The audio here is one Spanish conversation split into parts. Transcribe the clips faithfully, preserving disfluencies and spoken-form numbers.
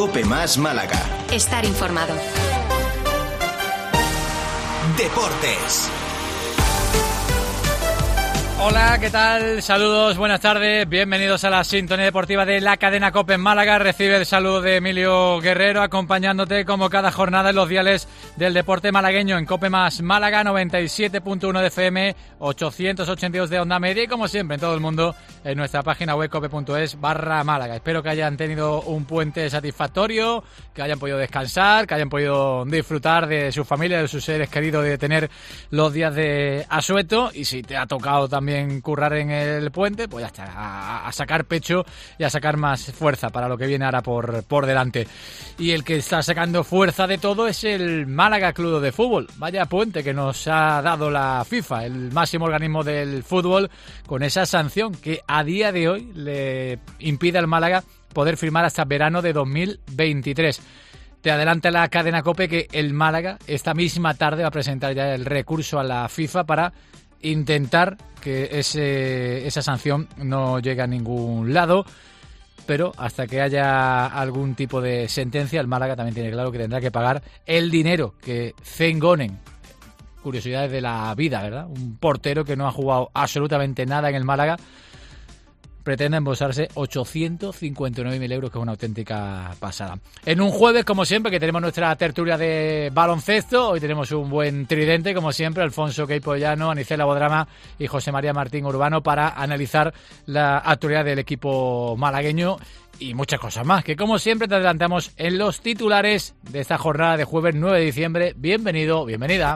COPE Más Málaga. Estar informado. Deportes. Hola, ¿qué tal? Saludos, buenas tardes, bienvenidos a la sintonía deportiva de la cadena COPE en Málaga. Recibe el saludo de Emilio Guerrero, acompañándote como cada jornada en los diales del deporte malagueño en COPE Más Málaga, noventa y siete punto uno de F M, ochocientos ochenta y dos de onda media y como siempre en todo el mundo en nuestra página web cope.es barra Málaga. Espero que hayan tenido un puente satisfactorio, que hayan podido descansar, que hayan podido disfrutar de su familia, de sus seres queridos, de tener los días de asueto, y si te ha tocado también currar en el puente, pues ya está, a, a sacar pecho y a sacar más fuerza para lo que viene ahora por, por delante. Y el que está sacando fuerza de todo es el Málaga Club de Fútbol. Vaya puente que nos ha dado la FIFA, el máximo organismo del fútbol, con esa sanción que a día de hoy le impide al Málaga poder firmar hasta verano de dos mil veintitrés. Te adelanta la cadena COPE que el Málaga esta misma tarde va a presentar ya el recurso a la FIFA para intentar que ese, esa sanción no llegue a ningún lado, pero hasta que haya algún tipo de sentencia, el Málaga también tiene claro que tendrá que pagar el dinero que Zengonen, curiosidades de la vida, ¿verdad? Un portero que no ha jugado absolutamente nada en el Málaga, pretende embolsarse ochocientos cincuenta y nueve mil euros, que es una auténtica pasada. En un jueves, como siempre, que tenemos nuestra tertulia de baloncesto, hoy tenemos un buen tridente, como siempre, Alfonso Queipollano, Anicela Bodrama y José María Martín Urbano, para analizar la actualidad del equipo malagueño y muchas cosas más, que como siempre te adelantamos en los titulares de esta jornada de jueves nueve de diciembre. Bienvenido, bienvenida.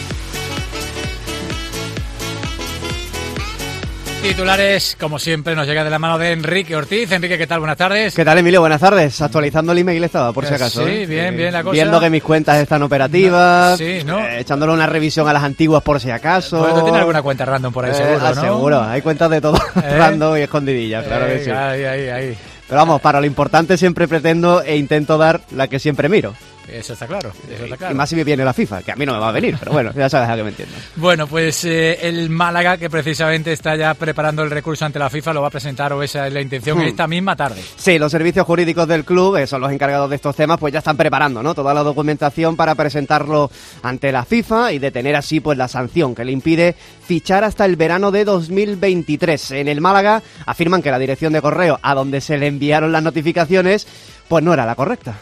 Titulares, como siempre, nos llega de la mano de Enrique Ortiz. Enrique, ¿qué tal? Buenas tardes. ¿Qué tal, Emilio? Buenas tardes. Actualizando el email estaba, por si acaso. Sí, ¿eh? bien, bien la cosa. Viendo que mis cuentas están operativas. No, sí, ¿no? Eh, echándole una revisión a las antiguas por si acaso. Bueno, tú tienes alguna cuenta random por ahí, eh, seguro, ah, ¿no? Seguro, hay cuentas de todo ¿Eh? random y escondidillas, claro eh, que sí. Ahí, ahí, ahí. Pero vamos, para lo importante siempre pretendo e intento dar la que siempre miro. Eso está claro, eso está claro. Y más si me viene la FIFA, que a mí no me va a venir, pero bueno, ya sabes a qué me entiendes. Bueno, pues eh, el Málaga, que precisamente está ya preparando el recurso ante la FIFA, lo va a presentar, o esa es la intención, hmm. esta misma tarde. Sí, los servicios jurídicos del club, que son los encargados de estos temas, pues ya están preparando, ¿no?, toda la documentación para presentarlo ante la FIFA y detener así pues la sanción que le impide fichar hasta el verano de dos mil veintitrés. En el Málaga afirman que la dirección de correo a donde se le enviaron las notificaciones pues no era la correcta.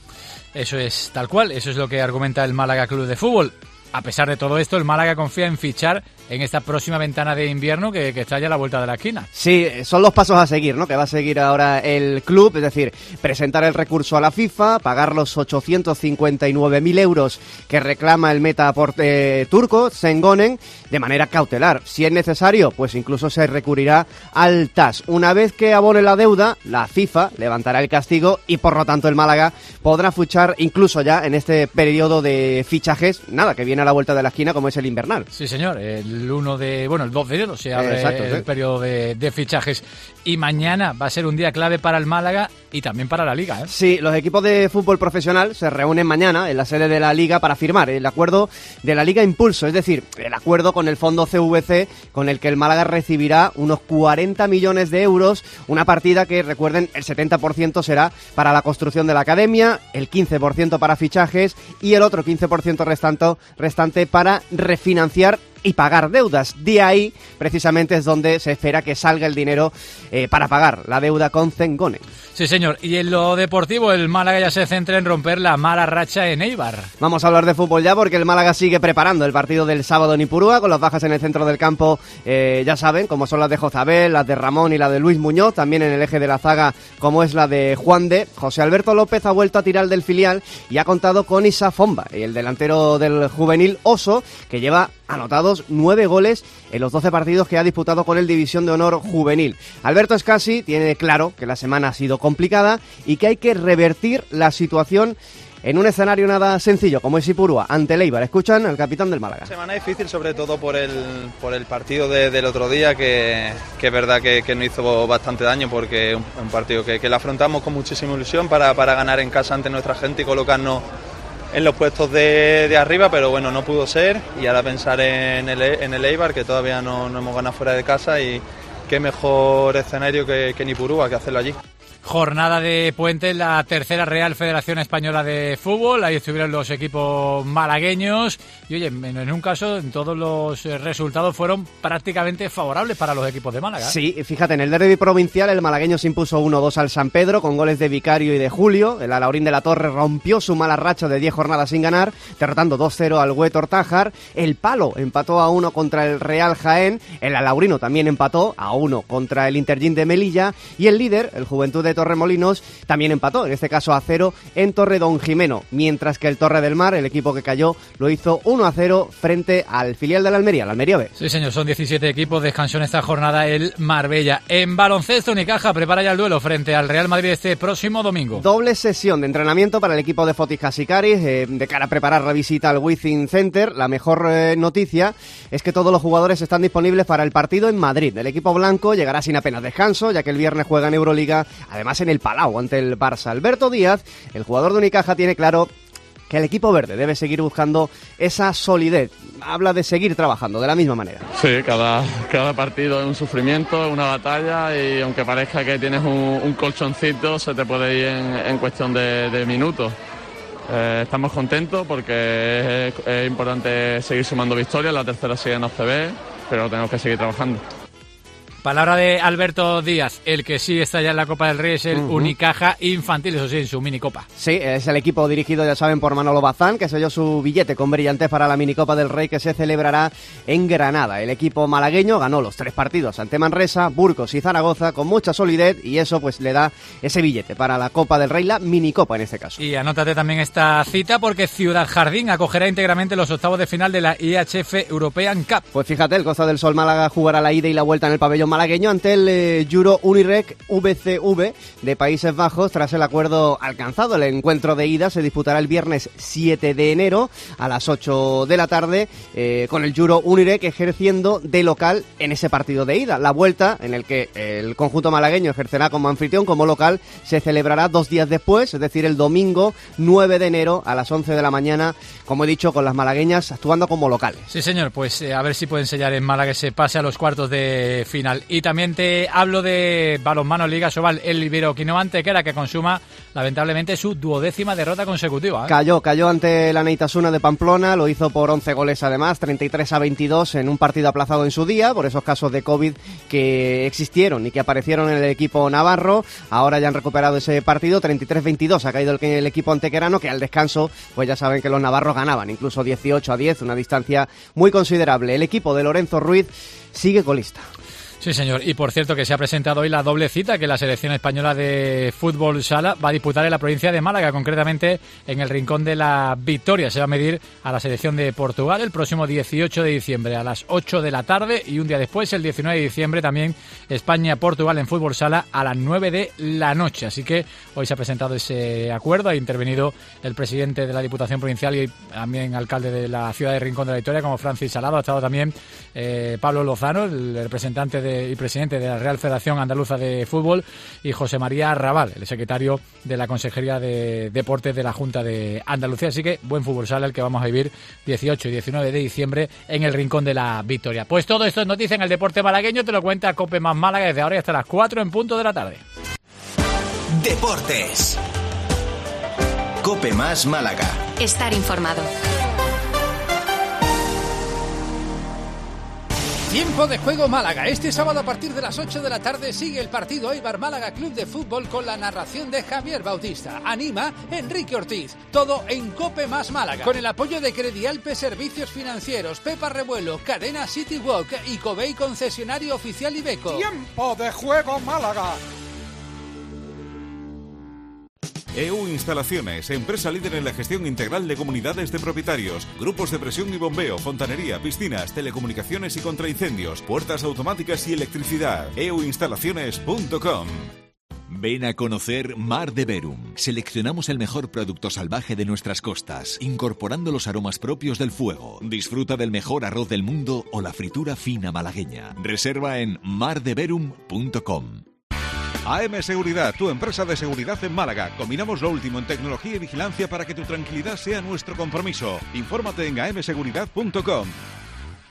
Eso es tal cual, eso es lo que argumenta el Málaga Club de Fútbol. A pesar de todo esto, el Málaga confía en fichar en esta próxima ventana de invierno que, que está ya a la vuelta de la esquina. Sí, son los pasos a seguir, ¿no?, que va a seguir ahora el club, es decir, presentar el recurso a la FIFA, pagar los ochocientos cincuenta y nueve mil euros que reclama el metaporte turco, Zengonen, de manera cautelar. Si es necesario, pues incluso se recurrirá al T A S. Una vez que abone la deuda, la FIFA levantará el castigo y por lo tanto el Málaga podrá fichar incluso ya en este periodo de fichajes, nada, que viene a la vuelta de la esquina, como es el invernal. Sí, señor, el uno de, bueno, el dos de enero se abre Exacto, el sí. periodo de, de fichajes y mañana va a ser un día clave para el Málaga y también para la Liga, ¿eh? Sí, los equipos de fútbol profesional se reúnen mañana en la sede de la Liga para firmar el acuerdo de la Liga Impulso, es decir, el acuerdo con el fondo C V C con el que el Málaga recibirá unos cuarenta millones de euros, una partida que, recuerden, el setenta por ciento será para la construcción de la academia, el quince por ciento para fichajes y el otro quince por ciento restante, restante para refinanciar y pagar deudas. De ahí, precisamente, es donde se espera que salga el dinero eh, para pagar la deuda con Zengonen. Sí, señor. Y en lo deportivo, el Málaga ya se centra en romper la mala racha en Eibar. Vamos a hablar de fútbol ya, porque el Málaga sigue preparando el partido del sábado en Ipurúa, con las bajas en el centro del campo, eh, ya saben, como son las de Jozabel, las de Ramón y la de Luis Muñoz, también en el eje de la zaga, como es la de Juan de. José Alberto López ha vuelto a tirar del filial y ha contado con Isa Fomba, el delantero del juvenil Oso, que lleva anotados nueve goles en los doce partidos que ha disputado con el División de Honor Juvenil. Alberto Escasi tiene claro que la semana ha sido complicada y que hay que revertir la situación en un escenario nada sencillo como es Ipurúa ante el Eibar. Escuchan al capitán del Málaga. Semana difícil, sobre todo por el por el partido de, del otro día, que, que es verdad que, que nos hizo bastante daño, porque es un, un partido que, que lo afrontamos con muchísima ilusión para, para ganar en casa ante nuestra gente y colocarnos en los puestos de, de arriba, pero bueno, no pudo ser, y ahora pensar en el, en el Eibar, que todavía no, no hemos ganado fuera de casa, y qué mejor escenario que, que en Ipurúa, que hacerlo allí. Jornada de puente en la tercera Real Federación Española de Fútbol. Ahí estuvieron los equipos malagueños. Y oye, en, en un caso, en todos los resultados fueron prácticamente favorables para los equipos de Málaga. Sí, fíjate, en el derbi provincial el malagueño se impuso uno dos al San Pedro con goles de Vicario y de Julio. El Alaurín de la Torre rompió su mala racha de diez jornadas sin ganar, derrotando dos cero al Huetor Tájar. El Palo empató a uno contra el Real Jaén. El Alaurino también empató a uno contra el Intergym de Melilla. Y el líder, el Juventud de Torremolinos, también empató, en este caso a cero, en Torre Don Jimeno, mientras que el Torre del Mar, el equipo que cayó, lo hizo uno a cero frente al filial de la Almería, la Almería B. Sí, señor, son diecisiete equipos, descansó en esta jornada el Marbella. En baloncesto, Unicaja prepara ya el duelo frente al Real Madrid este próximo domingo. Doble sesión de entrenamiento para el equipo de Fotis Casicaris, eh, de cara a preparar la visita al Wizzing Center. La mejor eh, noticia es que todos los jugadores están disponibles para el partido en Madrid. El equipo blanco llegará sin apenas descanso, ya que el viernes juega en Euroliga, además en el Palau ante el Barça. Alberto Díaz, el jugador de Unicaja, tiene claro que el equipo verde debe seguir buscando esa solidez. Habla de seguir trabajando de la misma manera. Sí, cada, cada partido es un sufrimiento, es una batalla, y aunque parezca que tienes un, un colchoncito, se te puede ir en, en cuestión de, de minutos. Eh, estamos contentos porque es, es importante seguir sumando victorias, la tercera sigue en O C B, pero tenemos que seguir trabajando. Palabra de Alberto Díaz, el que sí está ya en la Copa del Rey es el uh-huh. Unicaja Infantil, eso sí, en su minicopa. Sí, es el equipo dirigido, ya saben, por Manolo Bazán, que selló su billete con brillantez para la minicopa del Rey que se celebrará en Granada. El equipo malagueño ganó los tres partidos ante Manresa, Burgos y Zaragoza con mucha solidez, y eso pues le da ese billete para la Copa del Rey, la minicopa en este caso. Y anótate también esta cita porque Ciudad Jardín acogerá íntegramente los octavos de final de la I H F European Cup. Pues fíjate, el Costa del Sol Málaga jugará la ida y la vuelta en el pabellón malagueño ante el eh, Juro Unirec V C V de Países Bajos tras el acuerdo alcanzado. El encuentro de ida se disputará el viernes siete de enero a las ocho de la tarde eh, con el Juro Unirec ejerciendo de local en ese partido de ida. La vuelta, en el que el conjunto malagueño ejercerá como anfitrión, como local, se celebrará dos días después, es decir, el domingo nueve de enero a las once de la mañana, como he dicho, con las malagueñas actuando como locales. Sí, señor, pues eh, a ver si pueden sellar en Málaga que se pase a los cuartos de final. Y también te hablo de balonmano Liga Sobal, el Iberoquino Antequera, que consuma lamentablemente su duodécima derrota consecutiva, ¿eh? Cayó, cayó ante la Neitasuna de Pamplona, lo hizo por once goles además, treinta y tres a veintidós en un partido aplazado en su día por esos casos de COVID que existieron y que aparecieron en el equipo navarro. Ahora ya han recuperado ese partido, treinta y tres veintidós ha caído el, el equipo antequerano, que al descanso pues ya saben que los navarros ganaban, incluso dieciocho a diez, una distancia muy considerable. El equipo de Lorenzo Ruiz sigue colista. Sí, señor. Y por cierto que se ha presentado hoy la doble cita que la selección española de fútbol sala va a disputar en la provincia de Málaga, concretamente en el Rincón de la Victoria. Se va a medir a la selección de Portugal el próximo dieciocho de diciembre a las ocho de la tarde, y un día después, el diecinueve de diciembre, también España-Portugal en fútbol sala a las nueve de la noche. Así que hoy se ha presentado ese acuerdo, ha intervenido el presidente de la Diputación Provincial y también alcalde de la ciudad de Rincón de la Victoria, como Francis Salado. Ha estado también eh, Pablo Lozano, el representante de y presidente de la Real Federación Andaluza de Fútbol, y José María Arrabal, el secretario de la Consejería de Deportes de la Junta de Andalucía. Así que buen fútbol sala el que vamos a vivir dieciocho y diecinueve de diciembre en el Rincón de la Victoria. Pues todo esto es noticia en el deporte malagueño, te lo cuenta Cope Más Málaga desde ahora y hasta las cuatro en punto de la tarde. Deportes. Cope Más Málaga. Estar informado. Tiempo de juego Málaga. Este sábado a partir de las ocho de la tarde sigue el partido Eibar Málaga Club de Fútbol con la narración de Javier Bautista. Anima Enrique Ortiz. Todo en Cope Más Málaga. Con el apoyo de Credialpe Servicios Financieros, Pepa Revuelo, Cadena City Walk y Covey Concesionario Oficial Iveco. Tiempo de juego Málaga. E U Instalaciones, empresa líder en la gestión integral de comunidades de propietarios, grupos de presión y bombeo, fontanería, piscinas, telecomunicaciones y contraincendios, puertas automáticas y electricidad. e u instalaciones punto com. Ven a conocer Mar de Verum. Seleccionamos el mejor producto salvaje de nuestras costas, incorporando los aromas propios del fuego. Disfruta del mejor arroz del mundo o la fritura fina malagueña. Reserva en mar de verum punto com. A M Seguridad, tu empresa de seguridad en Málaga. Combinamos lo último en tecnología y vigilancia para que tu tranquilidad sea nuestro compromiso. Infórmate en a m seguridad punto com.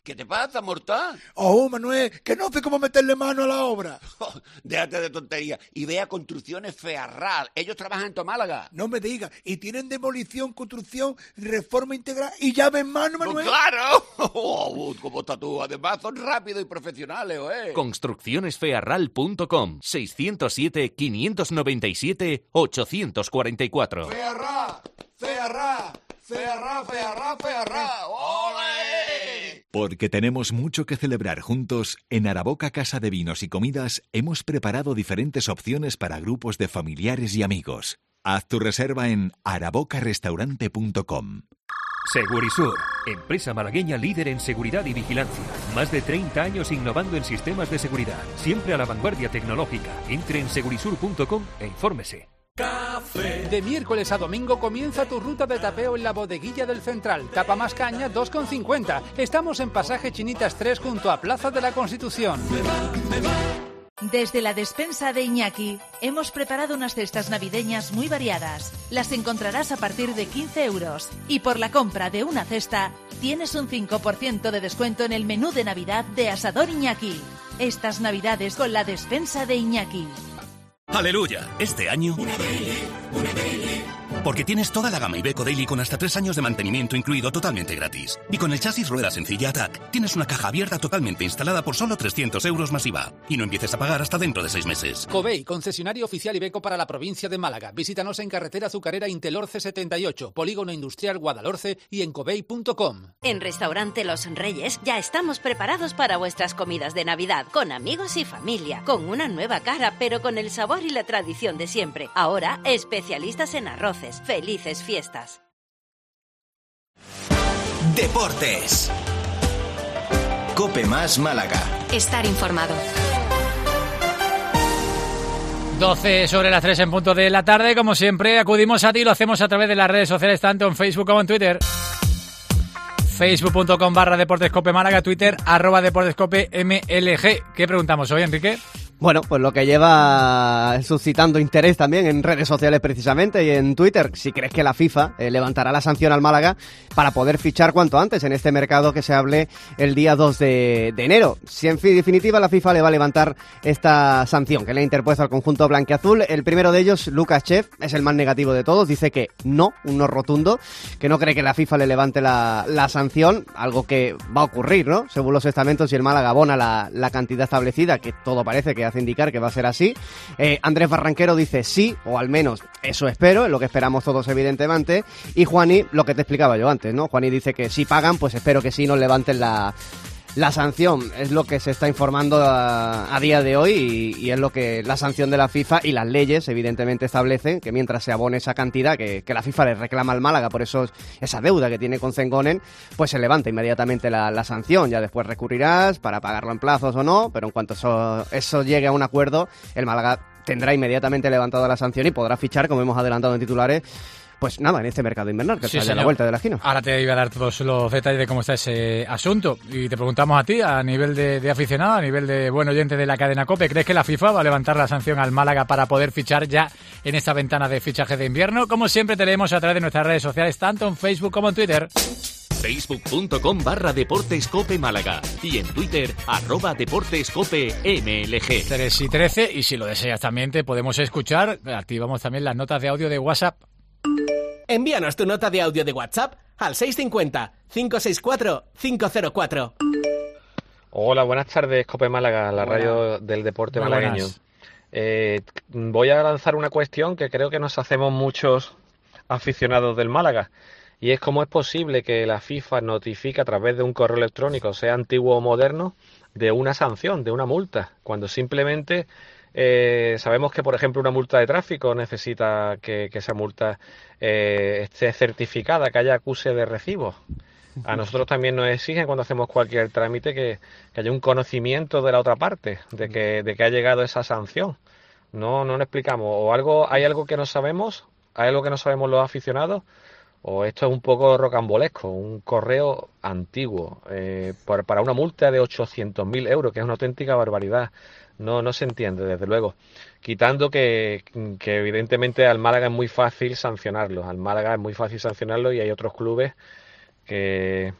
¿Qué te pasa, mortal? Oh, Manuel, que no sé cómo meterle mano a la obra. Oh, déjate de tontería y ve a Construcciones Fearral. Ellos trabajan en tu Málaga. No me digas. Y tienen demolición, construcción, reforma integral y llave en mano, Manuel. ¡Oh, claro! Oh, ¿cómo estás tú? Además son rápidos y profesionales, ¿eh? construcciones fearral punto com seiscientos siete, quinientos noventa y siete, ochocientos cuarenta y cuatro. Fearral, Fearral, Fearral, Fearral, Fearral. ¡Ole! Porque tenemos mucho que celebrar juntos, en Araboca Casa de Vinos y Comidas hemos preparado diferentes opciones para grupos de familiares y amigos. Haz tu reserva en araboca restaurante punto com. Segurisur, empresa malagueña líder en seguridad y vigilancia. Más de treinta años innovando en sistemas de seguridad, siempre a la vanguardia tecnológica. Entre en segurisur punto com e infórmese. Café. De miércoles a domingo comienza tu ruta de tapeo en la Bodeguilla del Central. Tapa más caña dos con cincuenta. Estamos en Pasaje Chinitas tres junto a Plaza de la Constitución. Me va, me va. Desde la despensa de Iñaki, hemos preparado unas cestas navideñas muy variadas. Las encontrarás a partir de quince euros. Y por la compra de una cesta, tienes un cinco por ciento de descuento en el menú de Navidad de Asador Iñaki. Estas Navidades con la despensa de Iñaki. ¡Aleluya! Este año... Una Daily, una Daily. Porque tienes toda la gama Iveco Daily con hasta tres años de mantenimiento incluido totalmente gratis. Y con el chasis rueda sencilla Attack, tienes una caja abierta totalmente instalada por solo trescientos euros más I V A. Y no empieces a pagar hasta dentro de seis meses. Covey, concesionario oficial Iveco para la provincia de Málaga. Visítanos en carretera azucarera Intelorce setenta y ocho, Polígono Industrial Guadalhorce y en covey punto com. En Restaurante Los Reyes ya estamos preparados para vuestras comidas de Navidad, con amigos y familia, con una nueva cara, pero con el sabor y la tradición de siempre. Ahora, especialistas en arroces. ¡Felices fiestas! Deportes. Cope Más Málaga. Estar informado. doce sobre las tres en punto de la tarde. Como siempre, acudimos a ti. Lo hacemos a través de las redes sociales, tanto en Facebook como en Twitter. Facebook punto com barra Deportes Cope Málaga, Twitter, arroba Deportes Cope M L G. ¿Qué preguntamos hoy, Enrique? Bueno, pues lo que lleva suscitando interés también en redes sociales precisamente y en Twitter, si crees que la FIFA eh, levantará la sanción al Málaga para poder fichar cuanto antes en este mercado que se hable el día dos de, de enero. Si en definitiva la FIFA le va a levantar esta sanción que le ha interpuesto al conjunto blanquiazul. El primero de ellos, Lucas Chef, es el más negativo de todos, dice que no, un no rotundo, que no cree que la FIFA le levante la, la sanción, algo que va a ocurrir, ¿no? Según los estamentos, si el Málaga abona la, la cantidad establecida, que todo parece que hace indicar que va a ser así. Eh, Andrés Barranquero dice sí, o al menos eso espero, es lo que esperamos todos evidentemente. Y Juani, lo que te explicaba yo antes, ¿no? Juani dice que si pagan, pues espero que sí nos levanten la, la sanción. Es lo que se está informando a, a día de hoy y, y es lo que la sanción de la FIFA y las leyes evidentemente establecen, que mientras se abone esa cantidad que, que la FIFA le reclama al Málaga por eso esa deuda que tiene con Zengonen, pues se levanta inmediatamente la, la sanción. Ya después recurrirás para pagarlo en plazos o no, pero en cuanto eso, eso llegue a un acuerdo, el Málaga tendrá inmediatamente levantada la sanción y podrá fichar, como hemos adelantado en titulares, pues nada, en este mercado invernal que sí, está a la vuelta de la esquina. Ahora te iba a dar todos los detalles de cómo está ese asunto y te preguntamos a ti, a nivel de, de aficionado, a nivel de buen oyente de la cadena COPE, ¿crees que la FIFA va a levantar la sanción al Málaga para poder fichar ya en esta ventana de fichaje de invierno? Como siempre te leemos a través de nuestras redes sociales, tanto en Facebook como en Twitter. Facebook punto com barra Deportes Cope Málaga y en Twitter, arroba Deportes Cope M L G. tres y trece, y si lo deseas también te podemos escuchar, activamos también las notas de audio de WhatsApp. Envíanos tu nota de audio de WhatsApp al seis cinco cero, cinco seis cuatro, cinco cero cuatro. Hola, buenas tardes, Cope Málaga, la Hola. Radio del deporte Muy malagueño. Eh, voy a lanzar una cuestión que creo que nos hacemos muchos aficionados del Málaga, y es cómo es posible que la FIFA notifique a través de un correo electrónico, sea antiguo o moderno, de una sanción, de una multa, cuando simplemente... Eh, sabemos que, por ejemplo, una multa de tráfico necesita que, que esa multa eh, esté certificada, que haya acuse de recibo. A nosotros también nos exigen cuando hacemos cualquier trámite que, que haya un conocimiento de la otra parte, de que, de que ha llegado esa sanción. No, no nos explicamos. O algo, hay algo que no sabemos, hay algo que no sabemos los aficionados, o esto es un poco rocambolesco, un correo antiguo, eh, para, para una multa de ochocientos mil euros, que es una auténtica barbaridad. No, no se entiende, desde luego. Quitando que, que evidentemente al Málaga es muy fácil sancionarlo. Al Málaga es muy fácil sancionarlo y hay otros clubes que,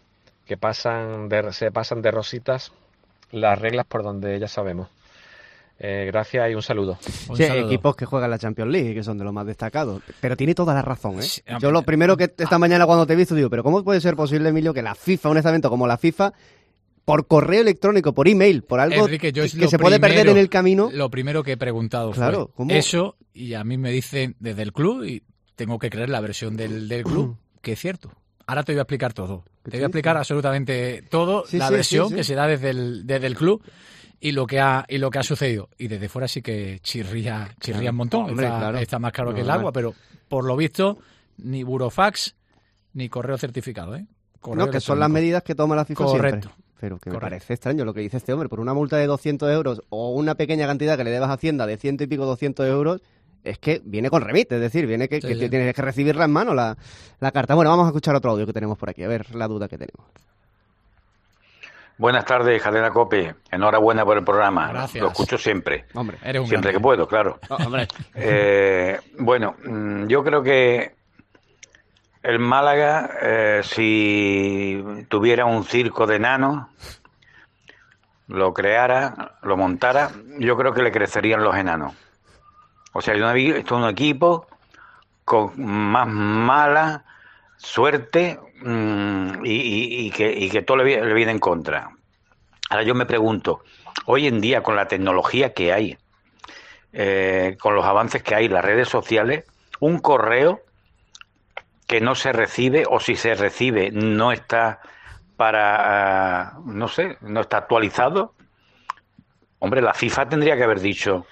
que pasan de, se pasan de rositas las reglas por donde ya sabemos. Eh, gracias y un saludo. Un sí, saludo. Equipos que juegan la Champions League, que son de los más destacados. Pero tiene toda la razón, ¿eh? Sí, yo lo primero que esta mañana cuando te he visto digo, pero ¿cómo puede ser posible, Emilio, que la FIFA, un estamento como la FIFA, por correo electrónico, por email, por algo Enrique, yo que, es que se primero, puede perder en el camino? Lo primero que he preguntado claro, fue ¿cómo? eso, y a mí me dicen desde el club, y tengo que creer la versión del, del club, que es cierto. Ahora te voy a explicar todo. Te voy a explicar absolutamente todo, sí, la sí, versión sí, sí. que se da desde el, desde el club y lo que ha y lo que ha sucedido. Y desde fuera sí que chirría, chirría claro. un montón. Hombre, está, claro. está más claro no, que el agua, pero por lo visto, ni burofax ni correo certificado, ¿eh? Correo no, que son las medidas que toma la FIFA Correcto. siempre. Pero que me Correcto. parece extraño lo que dice este hombre. Por una multa de doscientos euros o una pequeña cantidad que le debas a Hacienda de ciento y pico, doscientos euros, es que viene con remite, es decir, viene que, sí, que sí. tienes que recibirla en mano la, la carta. Bueno, vamos a escuchar otro audio que tenemos por aquí, a ver la duda que tenemos. Buenas tardes, Cadena COPE. Enhorabuena por el programa. Gracias. Lo escucho siempre. Hombre, eres un siempre grande. que puedo, claro. Oh, hombre. Eh, bueno, yo creo que el Málaga, eh, si tuviera un circo de enanos, lo creara, lo montara, yo creo que le crecerían los enanos. O sea, yo he visto un equipo con más mala suerte mmm, y, y, y, que, y que todo le, le viene en contra. Ahora yo me pregunto, hoy en día con la tecnología que hay, eh, con los avances que hay, las redes sociales, un correo que no se recibe o si se recibe no está para, uh, no sé, no está actualizado. Hombre, la FIFA tendría que haber dicho,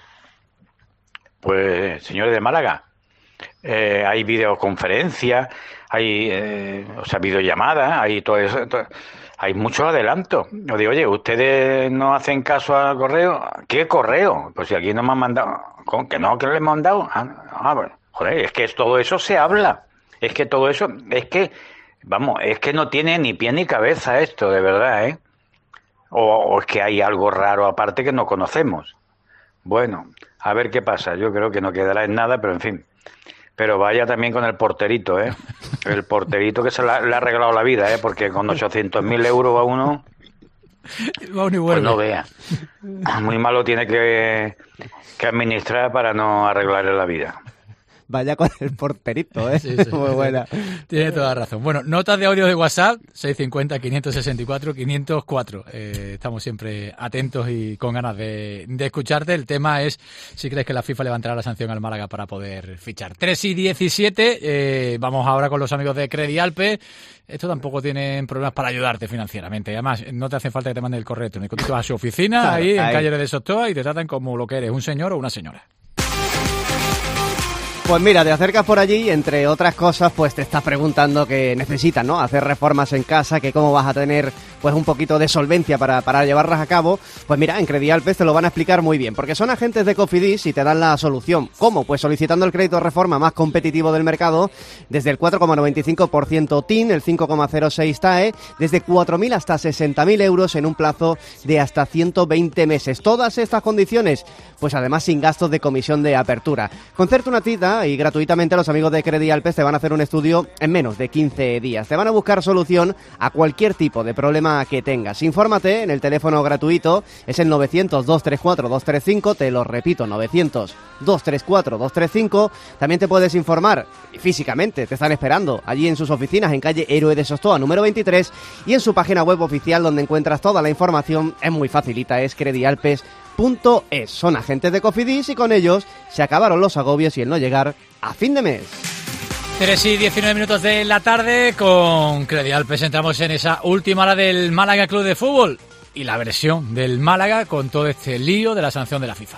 pues, señores de Málaga, eh, hay videoconferencias, hay, eh, o sea, videollamadas, hay todo eso, todo, hay muchos adelantos. Yo digo, oye, ¿ustedes no hacen caso al correo? ¿Qué correo? Pues si aquí no me han mandado, ¿cómo que no? ¿Que no les han mandado? Ah, ah, bueno, joder, es que todo eso se habla. Es que todo eso, es que, vamos, es que no tiene ni pie ni cabeza esto, de verdad, ¿eh? O, o es que hay algo raro aparte que no conocemos. Bueno, a ver qué pasa. Yo creo que no quedará en nada, pero en fin. Pero vaya también con el porterito, ¿eh? El porterito que se la, le ha arreglado la vida, ¿eh? Porque con ochocientos mil euros a uno, pues no vea. Muy malo tiene que, que administrar para no arreglarle la vida. Vaya con el porterito, ¿eh? Sí, sí. Muy buena. Tiene toda razón. Bueno, notas de audio de WhatsApp, seiscientos cincuenta, quinientos sesenta y cuatro, quinientos cuatro. Eh, estamos siempre atentos y con ganas de, de escucharte. El tema es si crees que la FIFA levantará la sanción al Málaga para poder fichar. tres y diecisiete, eh, vamos ahora con los amigos de Credi Alpe. Esto tampoco tienen problemas para ayudarte financieramente. Además, no te hace falta que te mande el correo electrónico. Tú te vas a su oficina, claro, ahí en ahí. Calle de Sotoa, y te tratan como lo que eres, un señor o una señora. Pues mira, te acercas por allí y entre otras cosas pues te estás preguntando que necesitas, ¿no? Hacer reformas en casa, que cómo vas a tener pues un poquito de solvencia para, para llevarlas a cabo. Pues mira, en Credi Alpe te lo van a explicar muy bien, porque son agentes de Cofidis y te dan la solución. ¿Cómo? Pues solicitando el crédito de reforma más competitivo del mercado, desde el cuatro coma noventa y cinco por ciento T I N, el cinco coma cero seis T A E, desde cuatro mil hasta sesenta mil euros en un plazo de hasta ciento veinte meses. Todas estas condiciones, pues además sin gastos de comisión de apertura. Concerta una cita y gratuitamente los amigos de Credi Alpes te van a hacer un estudio en menos de quince días. Te van a buscar solución a cualquier tipo de problema que tengas. Infórmate en el teléfono gratuito, es el novecientos, doscientos treinta y cuatro, doscientos treinta y cinco, te lo repito, novecientos, doscientos treinta y cuatro, doscientos treinta y cinco. También te puedes informar físicamente, te están esperando allí en sus oficinas en calle Héroe de Sostoa número veintitrés y en su página web oficial donde encuentras toda la información. Es muy facilita, es credialpes punto es. Son agentes de Cofidis y con ellos se acabaron los agobios y el no llegar a fin de mes. tres y diecinueve minutos de la tarde, con Credi Alpes entramos en esa última hora del Málaga Club de Fútbol y la versión del Málaga con todo este lío de la sanción de la FIFA.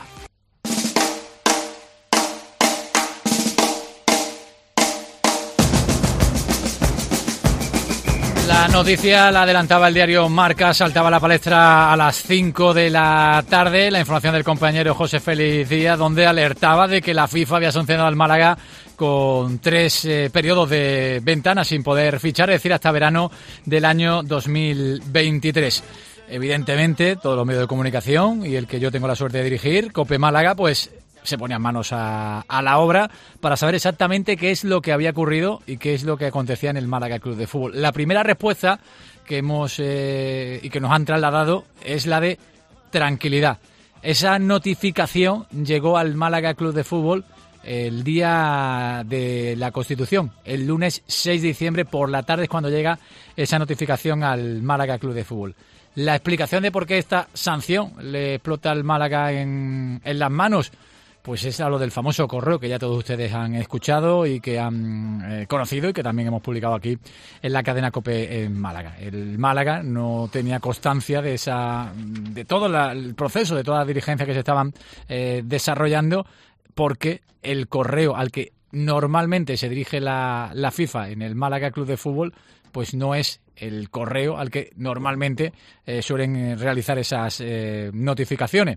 La noticia la adelantaba el diario Marca, saltaba a la palestra a las cinco de la tarde, la información del compañero José Félix Díaz, donde alertaba de que la FIFA había sancionado al Málaga con tres eh, periodos de ventana sin poder fichar, es decir, hasta verano del año dos mil veintitrés. Evidentemente, todos los medios de comunicación y el que yo tengo la suerte de dirigir, COPE Málaga, pues se ponían manos a, a la obra para saber exactamente qué es lo que había ocurrido y qué es lo que acontecía en el Málaga Club de Fútbol. La primera respuesta que hemos eh, y que nos han trasladado es la de tranquilidad. Esa notificación llegó al Málaga Club de Fútbol el día de la Constitución, el lunes seis de diciembre por la tarde es cuando llega esa notificación al Málaga Club de Fútbol. La explicación de por qué esta sanción le explota al Málaga en, en las manos, pues es a lo del famoso correo que ya todos ustedes han escuchado y que han eh, conocido y que también hemos publicado aquí en la cadena COPE en Málaga. El Málaga no tenía constancia de esa, de todo la, el proceso, de toda la dirigencia que se estaban eh, desarrollando, porque el correo al que normalmente se dirige la, la FIFA en el Málaga Club de Fútbol, pues no es el correo al que normalmente eh, suelen realizar esas eh, notificaciones.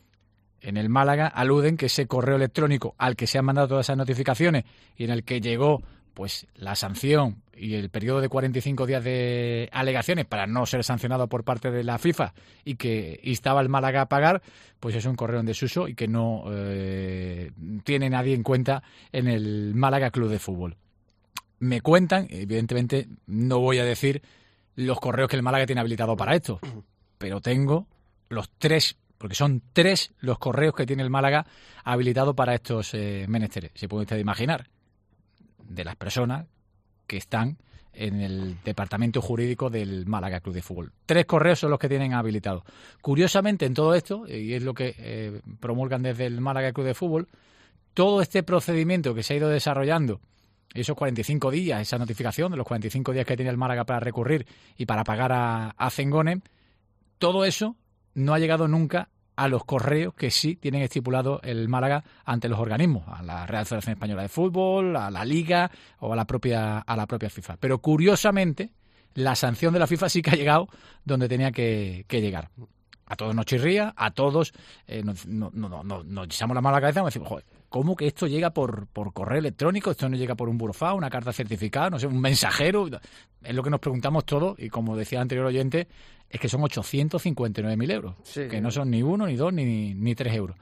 En el Málaga aluden que ese correo electrónico al que se han mandado todas esas notificaciones y en el que llegó pues la sanción y el periodo de cuarenta y cinco días de alegaciones para no ser sancionado por parte de la FIFA y que instaba al Málaga a pagar, pues es un correo en desuso y que no eh, tiene nadie en cuenta en el Málaga Club de Fútbol. Me cuentan, evidentemente no voy a decir los correos que el Málaga tiene habilitado para esto, pero tengo los tres, porque son tres los correos que tiene el Málaga habilitado para estos eh, menesteres. Se puede usted imaginar, de las personas que están en el departamento jurídico del Málaga Club de Fútbol. Tres correos son los que tienen habilitados. Curiosamente, en todo esto, y es lo que eh, promulgan desde el Málaga Club de Fútbol, todo este procedimiento que se ha ido desarrollando, esos cuarenta y cinco días, esa notificación de los cuarenta y cinco días que tiene el Málaga para recurrir y para pagar a, a Zengonen, todo eso no ha llegado nunca a los correos que sí tienen estipulado el Málaga ante los organismos, a la Real Federación Española de Fútbol, a la Liga o a la propia a la propia FIFA. Pero curiosamente, la sanción de la FIFA sí que ha llegado donde tenía que, que llegar. A todos nos chirría, a todos eh, nos, no, no, no, nos echamos la mano a la cabeza y nos decimos, joder, ¿cómo que esto llega por, por correo electrónico? Esto no llega por un burofax, una carta certificada, no sé, un mensajero. Es lo que nos preguntamos todos y como decía el anterior oyente, es que son ochocientos cincuenta y nueve mil euros, sí, que no son ni uno, ni dos, ni, ni tres euros.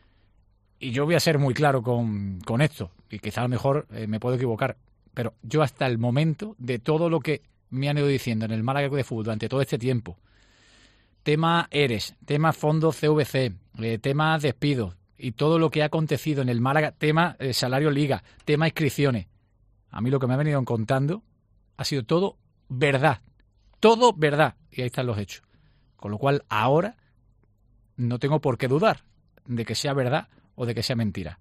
Y yo voy a ser muy claro con, con esto, y quizá a lo mejor eh, me puedo equivocar, pero yo hasta el momento, de todo lo que me han ido diciendo en el Málaga Club de Fútbol durante todo este tiempo, tema ERES, tema Fondo C V C, eh, tema despidos y todo lo que ha acontecido en el Málaga, tema eh, salario liga, tema inscripciones, a mí lo que me han venido contando ha sido todo verdad, todo verdad, y ahí están los hechos. Con lo cual ahora no tengo por qué dudar de que sea verdad o de que sea mentira.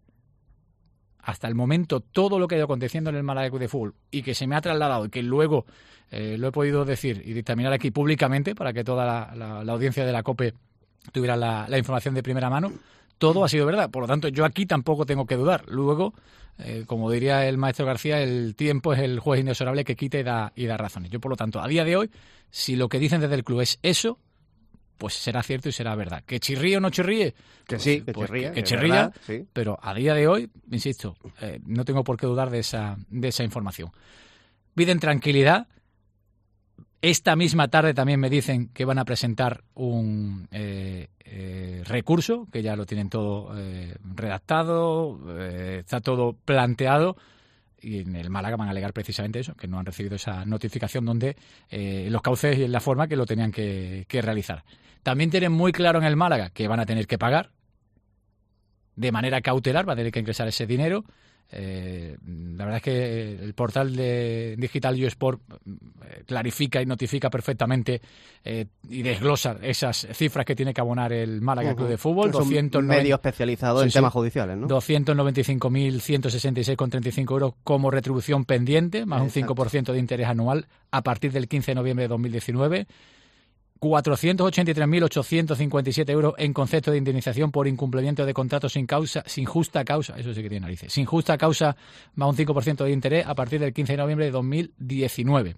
Hasta el momento todo lo que ha ido aconteciendo en el Málaga Club de Fútbol y que se me ha trasladado y que luego eh, lo he podido decir y dictaminar aquí públicamente para que toda la, la, la audiencia de la COPE tuviera la, la información de primera mano, todo ha sido verdad. Por lo tanto, yo aquí tampoco tengo que dudar. Luego, eh, como diría el maestro García, el tiempo es el juez inexorable que quita y da, y da razones. Yo, por lo tanto, a día de hoy, si lo que dicen desde el club es eso, pues será cierto y será verdad. ¿Que chirríe o no chirríe? Que sí, que pues, chirría. Que, que que chirría, verdad, sí. Pero a día de hoy, insisto, eh, no tengo por qué dudar de esa, de esa información. Piden tranquilidad. Esta misma tarde también me dicen que van a presentar un eh, eh, recurso, que ya lo tienen todo eh, redactado, eh, está todo planteado, y en el Málaga van a alegar precisamente eso, que no han recibido esa notificación donde eh, los cauces y en la forma que lo tenían que, que realizar. También tienen muy claro en el Málaga que van a tener que pagar de manera cautelar, va a tener que ingresar ese dinero. Eh, la verdad es que el portal de Digital YouSport eh, clarifica y notifica perfectamente eh, y desglosa esas cifras que tiene que abonar el Málaga uh-huh. Club de Fútbol. Es un medio especializado sí, en sí, temas judiciales, ¿no? doscientos noventa y cinco mil ciento sesenta y seis coma treinta y cinco euros como retribución pendiente, más Exacto. un cinco por ciento de interés anual a partir del quince de noviembre de dos mil diecinueve. cuatrocientos ochenta y tres mil ochocientos cincuenta y siete euros en concepto de indemnización por incumplimiento de contrato sin causa, sin justa causa, eso sí que tiene narices, sin justa causa más un cinco por ciento de interés a partir del quince de noviembre de dos mil diecinueve.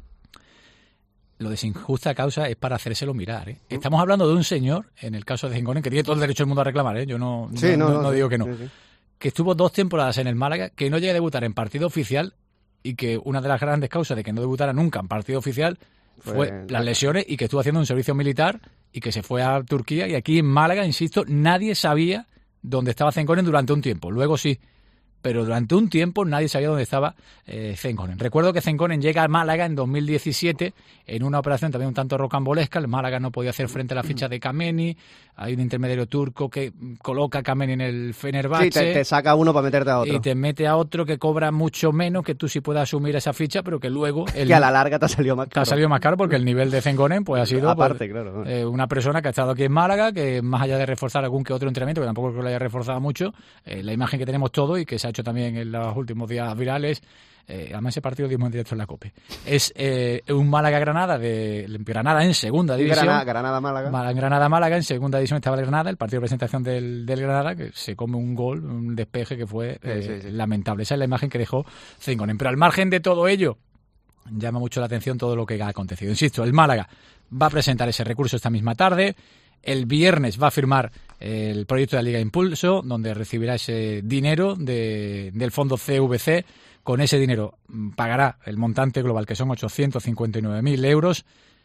Lo de sin justa causa es para hacérselo mirar, ¿eh? Estamos hablando de un señor, en el caso de Zengonen, que tiene todo el derecho del mundo a reclamar, ¿eh? Yo no, sí, no, no, no, no, no digo que no. Sí, sí. Que estuvo dos temporadas en el Málaga, que no llega a debutar en partido oficial y que una de las grandes causas de que no debutara nunca en partido oficial fue pues, las lesiones y que estuvo haciendo un servicio militar y que se fue a Turquía. Y aquí en Málaga, insisto, nadie sabía dónde estaba Zengonen durante un tiempo. Luego sí, pero durante un tiempo nadie sabía dónde estaba eh, Zengonen. Recuerdo que Zengonen llega a Málaga en dos mil diecisiete en una operación también un tanto rocambolesca. El Málaga no podía hacer frente a la ficha de Kameni, hay un intermediario turco que coloca a Kameni en el Fenerbahce. Sí, te, te saca uno para meterte a otro. Y te mete a otro que cobra mucho menos, que tú sí puedas asumir esa ficha, pero que luego... El, que a la larga te ha salido más caro. Te ha salido más caro porque el nivel de Zengonen pues, ha sido Aparte, pues, claro, eh, una persona que ha estado aquí en Málaga, que más allá de reforzar algún que otro entrenamiento, que tampoco creo que lo haya reforzado mucho, eh, la imagen que tenemos todo y que se ha hecho también en los últimos días virales, eh, además ese partido dimos en directo en la COPE, es eh, un Málaga-Granada, de Granada en segunda división. Granada, Granada-Málaga. Granada-Málaga, en segunda división estaba el Granada, el partido de presentación del, del Granada, que se come un gol, un despeje que fue eh, sí, sí, sí. lamentable. Esa es la imagen que dejó Zengonen. Pero al margen de todo ello, llama mucho la atención todo lo que ha acontecido. Insisto, el Málaga va a presentar ese recurso esta misma tarde. El viernes va a firmar el proyecto de la Liga Impulso, donde recibirá ese dinero de, del fondo C V C. Con ese dinero pagará el montante global, que son ochocientos cincuenta y nueve mil euros.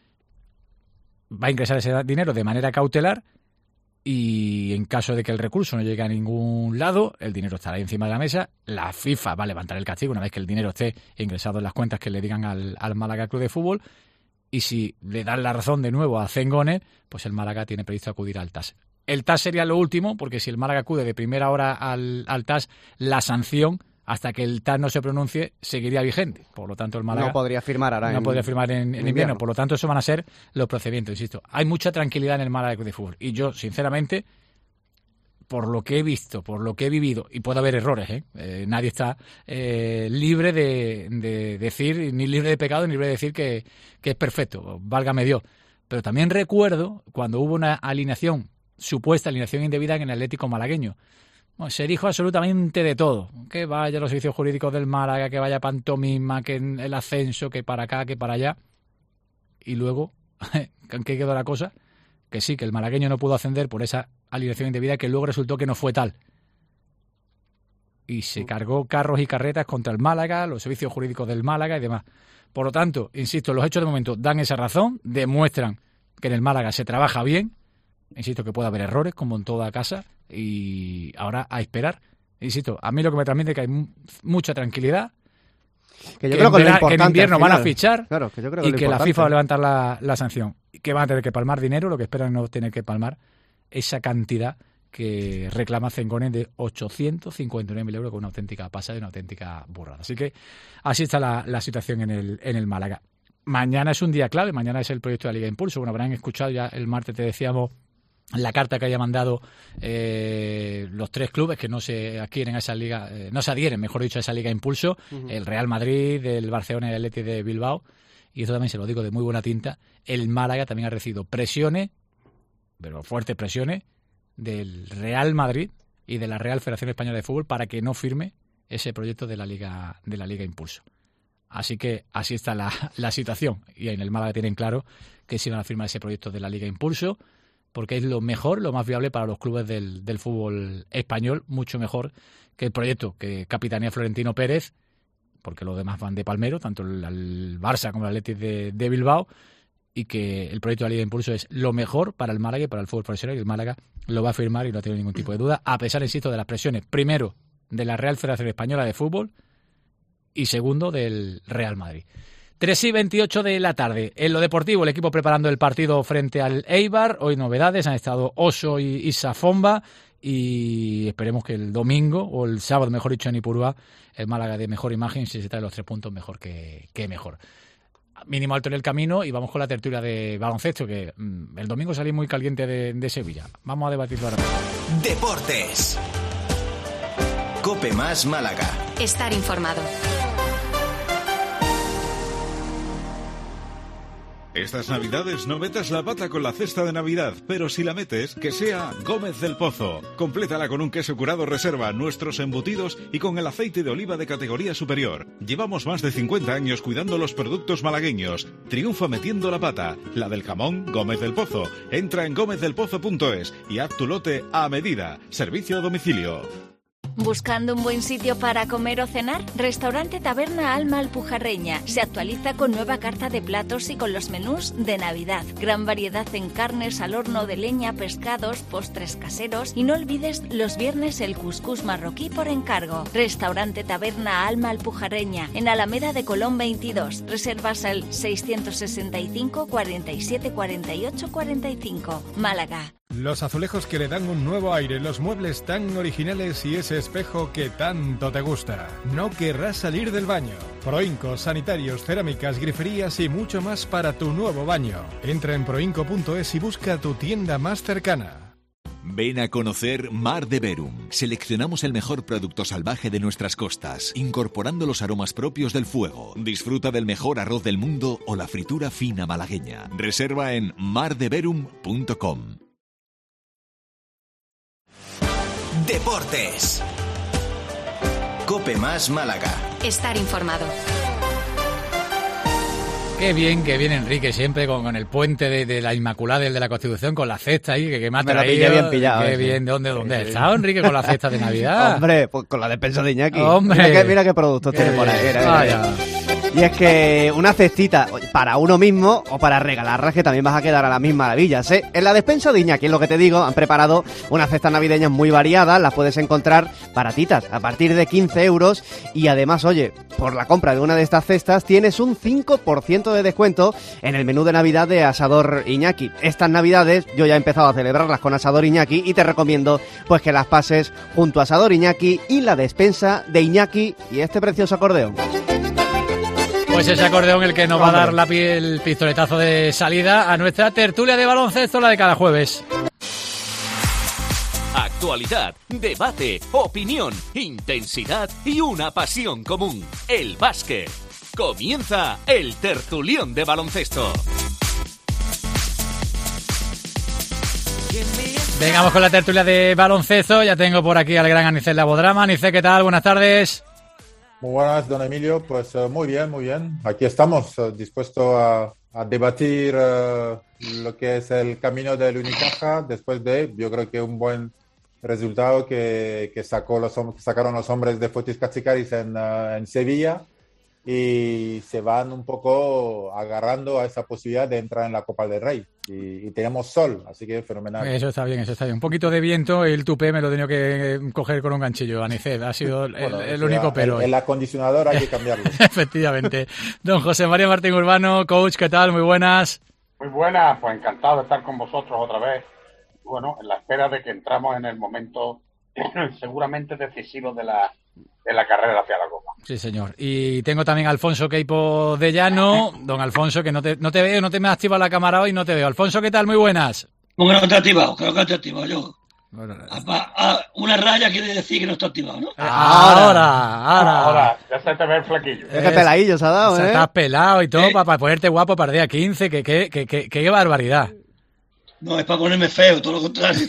Va a ingresar ese dinero de manera cautelar y en caso de que el recurso no llegue a ningún lado, el dinero estará encima de la mesa. La FIFA va a levantar el castigo una vez que el dinero esté ingresado en las cuentas que le digan al, al Málaga Club de Fútbol. Y si le dan la razón de nuevo a Zengonen, pues el Málaga tiene previsto acudir al T A S. El T A S sería lo último, porque si el Málaga acude de primera hora al, al T A S, la sanción, hasta que el T A S no se pronuncie, seguiría vigente. Por lo tanto, el Málaga no podría firmar ahora. No en, podría firmar en, en invierno. invierno. Por lo tanto, eso van a ser los procedimientos, insisto. Hay mucha tranquilidad en el Málaga de Fútbol. Y yo, sinceramente, por lo que he visto, por lo que he vivido, y puede haber errores, ¿eh? Eh, nadie está eh, libre de, de decir, ni libre de pecado, ni libre de decir que, que es perfecto, válgame Dios. Pero también recuerdo cuando hubo una alineación, supuesta alineación indebida en el Atlético malagueño. Bueno, se dijo absolutamente de todo, que vaya los servicios jurídicos del Málaga, que vaya pantomima, que el ascenso, que para acá, que para allá. Y luego, ¿en qué quedó la cosa? Que sí, que el malagueño no pudo ascender por esa alineación indebida, que luego resultó que no fue tal. Y se cargó carros y carretas contra el Málaga, los servicios jurídicos del Málaga y demás. Por lo tanto, insisto, los hechos de momento dan esa razón, demuestran que en el Málaga se trabaja bien. Insisto que puede haber errores, como en toda casa, y ahora a esperar. Insisto, a mí lo que me transmite es que hay m- mucha tranquilidad, que, yo que, creo en, que, vera, lo que en invierno van a fichar, claro, que yo creo que y lo que la importante. FIFA va a levantar la, la sanción, que van a tener que palmar dinero, lo que esperan no tener que palmar esa cantidad que reclama Zengonen de ochocientos cincuenta y nueve mil euros, con una auténtica pasada y una auténtica burrada. Así que así está la, la situación en el, en el Málaga. Mañana es un día clave, mañana es el proyecto de la Liga Impulso. Bueno, habrán escuchado ya el martes, te decíamos, la carta que haya mandado eh, los tres clubes que no se adquieren a esa liga, eh, no se adhieren, mejor dicho, a esa Liga Impulso, uh-huh. El Real Madrid, el Barcelona y el Athletic de Bilbao, y esto también se lo digo de muy buena tinta, el Málaga también ha recibido presiones, pero fuertes presiones, del Real Madrid y de la Real Federación Española de Fútbol para que no firme ese proyecto de la Liga, de la Liga Impulso. Así que así está la, la situación, y en el Málaga tienen claro que sí van a firmar ese proyecto de la Liga Impulso, porque es lo mejor, lo más viable para los clubes del, del fútbol español, mucho mejor que el proyecto que capitanea Florentino Pérez, porque los demás van de palmero, tanto el, el Barça como el Athletic de, de Bilbao, y que el proyecto de la Liga de Impulso es lo mejor para el Málaga y para el fútbol profesional, y el Málaga lo va a firmar y no tiene ningún tipo de duda, a pesar, insisto, de las presiones, primero, de la Real Federación Española de Fútbol, y segundo, del Real Madrid. tres y veintiocho de la tarde. En lo deportivo, el equipo preparando el partido frente al Eibar. Hoy novedades, han estado Oso y, y Safomba, y esperemos que el domingo, o el sábado, mejor dicho, en Ipurúa, el Málaga de mejor imagen, si se trae los tres puntos, mejor que, que mejor. Mínimo alto en el camino, y vamos con la tertulia de baloncesto, que mmm, el domingo salí muy caliente de, de Sevilla. Vamos a debatirlo ahora. Deportes. Cope Más Málaga. Estar informado. Estas navidades no metas la pata con la cesta de Navidad, pero si la metes, que sea Gómez del Pozo. Complétala con un queso curado reserva, nuestros embutidos y con el aceite de oliva de categoría superior. Llevamos más de cincuenta años cuidando los productos malagueños. Triunfa metiendo la pata. La del jamón, Gómez del Pozo. Entra en gómez del pozo punto es y haz tu lote a medida. Servicio a domicilio. ¿Buscando un buen sitio para comer o cenar? Restaurante Taberna Alma Alpujarreña. Se actualiza con nueva carta de platos y con los menús de Navidad. Gran variedad en carnes al horno de leña, pescados, postres caseros y no olvides los viernes el cuscús marroquí por encargo. Restaurante Taberna Alma Alpujarreña en Alameda de Colón veintidós. Reservas al seiscientos sesenta y cinco, cuarenta y siete, cuarenta y ocho, cuarenta y cinco. Málaga. Los azulejos que le dan un nuevo aire, los muebles tan originales y ese espejo que tanto te gusta. No querrás salir del baño. Proinco, sanitarios, cerámicas, griferías y mucho más para tu nuevo baño. Entra en proinco punto es y busca tu tienda más cercana. Ven a conocer Mar de Verum. Seleccionamos el mejor producto salvaje de nuestras costas, incorporando los aromas propios del fuego. Disfruta del mejor arroz del mundo o la fritura fina malagueña. Reserva en mar de verum punto com. Deportes. Cope Más Málaga. Estar informado. Qué bien, qué bien Enrique, siempre con, con el puente de, de la Inmaculada, el de la Constitución, con la cesta ahí, que, que me ha Me la traído. pillé bien pillado, Qué eh, sí. bien, ¿de dónde, dónde has estado, Enrique, con la cesta de Navidad? Hombre, pues con la despensa de Iñaki. Hombre. Mira qué, mira qué productos Qué tiene por ahí. bien. Mira, mira, Vaya. mira. Y es que una cestita para uno mismo o para regalarla, que también vas a quedar a las mismas maravillas, ¿eh? En la despensa de Iñaki, es lo que te digo, han preparado unas cestas navideñas muy variadas, las puedes encontrar baratitas, a partir de quince euros, y además, oye, por la compra de una de estas cestas tienes un cinco por ciento de descuento en el menú de Navidad de Asador Iñaki. Estas Navidades yo ya he empezado a celebrarlas con Asador Iñaki y te recomiendo pues que las pases junto a Asador Iñaki y la despensa de Iñaki y este precioso acordeón. Pues ese acordeón el que nos va a dar la, el pistoletazo de salida a nuestra tertulia de baloncesto, la de cada jueves. Actualidad, debate, opinión, intensidad y una pasión común. El básquet. Comienza el tertulión de baloncesto. Vengamos con la tertulia de baloncesto. Ya tengo por aquí al gran Anicet Labodrama. Anicet, ¿qué tal? Buenas tardes. Muy buenas, don Emilio. Pues uh, muy bien, muy bien. Aquí estamos, uh, dispuestos a, a debatir uh, lo que es el camino del Unicaja después de, yo creo que un buen resultado que, que, sacó los, que sacaron los hombres de Fotis Katsikaris en, uh, en Sevilla, y se van un poco agarrando a esa posibilidad de entrar en la Copa del Rey. Y, y tenemos sol, así que fenomenal. Eso está bien, eso está bien. Un poquito de viento, el tupé me lo he tenido que coger con un ganchillo, Anicet. Ha sido el, bueno, el o sea, único pero. El, el acondicionador hay que cambiarlo. Efectivamente. Don José María Martín Urbano, coach, ¿qué tal? Muy buenas. Muy buenas, pues encantado de estar con vosotros otra vez. Bueno, en la espera de que entramos en el momento seguramente decisivo de la de la carrera hacia la Copa. Sí, señor. Y tengo también a Alfonso Queipo de Llano. Don Alfonso, que no te, no te veo, no te me has activado la cámara hoy, no te veo. Alfonso, ¿qué tal? Muy buenas. ¿Cómo que no está activado? Creo que no está activado yo. Bueno, a, a, una raya quiere decir que no está activado, ¿no? Ahora, ahora. Ahora, ya se te ve el flequillo. Es que peladillo se ha dado, o sea, ¿eh? Estás pelado y todo ¿Eh? para, para ponerte guapo para el día quince. Que, que, que, que, que, qué barbaridad. No, es para ponerme feo, todo lo contrario.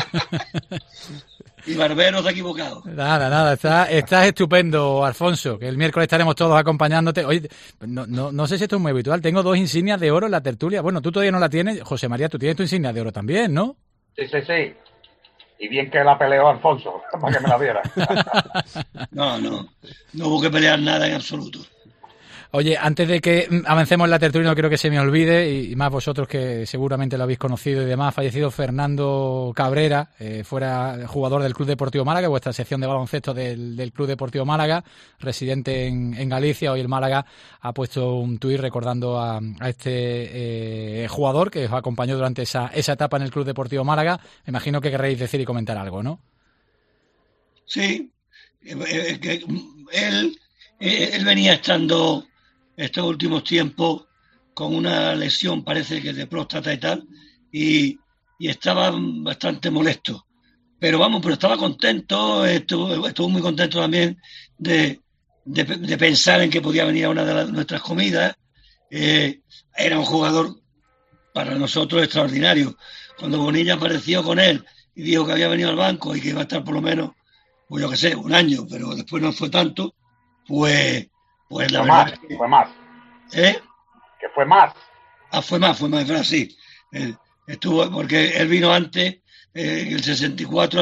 Y Barbero se ha equivocado. Nada, nada, estás, estás estupendo, Alfonso, que el miércoles estaremos todos acompañándote. Oye, no, no, no sé si esto es muy habitual, tengo dos insignias de oro en la tertulia. Bueno, tú todavía no la tienes, José María, tú tienes tu insignia de oro también, ¿no? Sí, sí, sí. Y bien que la peleó Alfonso, para que me la diera. No, no, no hubo que pelear nada en absoluto. Oye, antes de que avancemos en la tertulia, no quiero que se me olvide, y más vosotros que seguramente lo habéis conocido y demás, ha fallecido Fernando Cabrera, eh, fuera jugador del Club Deportivo Málaga, vuestra sección de baloncesto del, del Club Deportivo Málaga, residente en, en Galicia. Hoy el Málaga ha puesto un tuit recordando a, a este eh, jugador que os acompañó durante esa, esa etapa en el Club Deportivo Málaga. Me imagino que querréis decir y comentar algo, ¿no? Sí, eh, que él, eh, él venía estando estos últimos tiempos con una lesión, parece que de próstata y tal, y, y estaba bastante molesto. Pero vamos, pero estaba contento, estuvo, estuvo muy contento también de, de, de pensar en que podía venir a una de las, nuestras comidas. Eh, era un jugador para nosotros extraordinario. Cuando Bonilla apareció con él y dijo que había venido al banco y que iba a estar por lo menos, pues yo qué sé, un año, pero después no fue tanto, pues... Pues la fue verdad más, que, fue más. ¿Eh? Que fue más. Ah, fue más, fue más, fue así. Eh, estuvo, porque él vino antes, eh, en el sesenta y cuatro,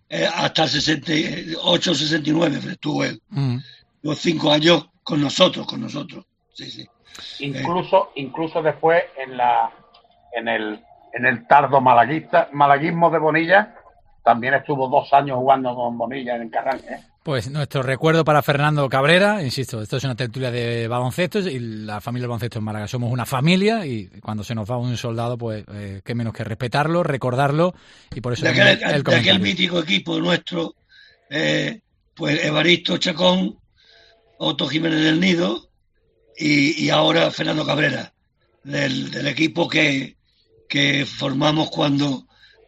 eh, hasta el sesenta y ocho, sesenta y nueve estuvo él. Mm. Los cinco años con nosotros, con nosotros. Sí, sí. Incluso, eh. incluso después en la en el en el tardo malaguista, malaguismo de Bonilla, también estuvo dos años jugando con Bonilla en Carranza, ¿eh? Pues nuestro recuerdo para Fernando Cabrera, insisto, esto es una tertulia de baloncesto y la familia del baloncesto en Málaga somos una familia y cuando se nos va un soldado, pues eh, qué menos que respetarlo, recordarlo y por eso de aquel, el, el de aquel mítico equipo nuestro, eh, pues Evaristo Chacón, Otto Jiménez del Nido y, y ahora Fernando Cabrera, del, del equipo que, que formamos cuando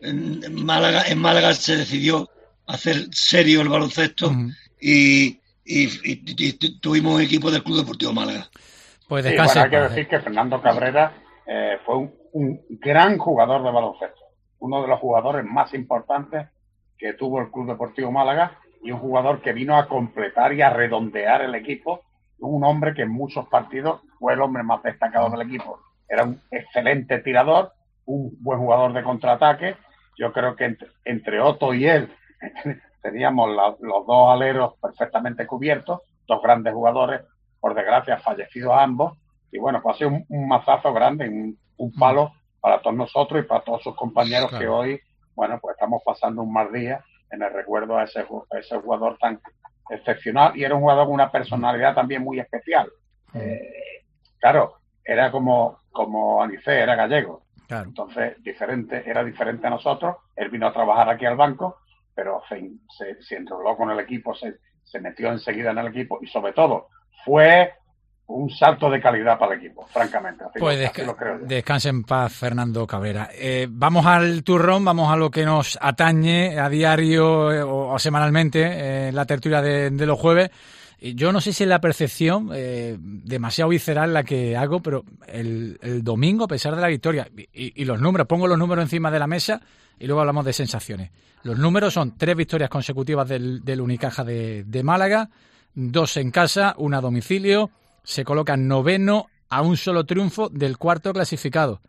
en Málaga, en Málaga se decidió hacer serio el baloncesto uh-huh. y, y, y, y tuvimos un equipo del Club Deportivo Málaga. Pues sí, bueno, hay que decir que Fernando Cabrera eh, fue un, un gran jugador de baloncesto, uno de los jugadores más importantes que tuvo el Club Deportivo Málaga y un jugador que vino a completar y a redondear el equipo, un hombre que en muchos partidos fue el hombre más destacado del equipo. Era un excelente tirador, un buen jugador de contraataque. Yo creo que entre, entre Otto y él teníamos la, los dos aleros perfectamente cubiertos, dos grandes jugadores, por desgracia fallecidos ambos, y bueno, pues ha sido un, un mazazo grande, un, un palo para todos nosotros y para todos sus compañeros claro. que hoy, bueno, pues estamos pasando un mal día en el recuerdo a ese, a ese jugador tan excepcional, y era un jugador con una personalidad también muy especial. Eh, claro, era como, como Anicé, era gallego. Claro. Entonces, diferente, era diferente a nosotros. Él vino a trabajar aquí al banco, pero se, se, se enroló con el equipo, se, se metió enseguida en el equipo y sobre todo fue un salto de calidad para el equipo, francamente. Así pues lo, desca- así lo creo yo. Descanse en paz, Fernando Cabrera. Eh, vamos al turrón, vamos a lo que nos atañe a diario eh, o, o semanalmente eh, en la tertulia de, de los jueves. Yo no sé si es la percepción eh, demasiado visceral la que hago, pero el, el domingo, a pesar de la victoria, y, y los números, pongo los números encima de la mesa y luego hablamos de sensaciones. Los números son tres victorias consecutivas del, del Unicaja de, de Málaga, dos en casa, una a domicilio, se coloca noveno a un solo triunfo del cuarto clasificado.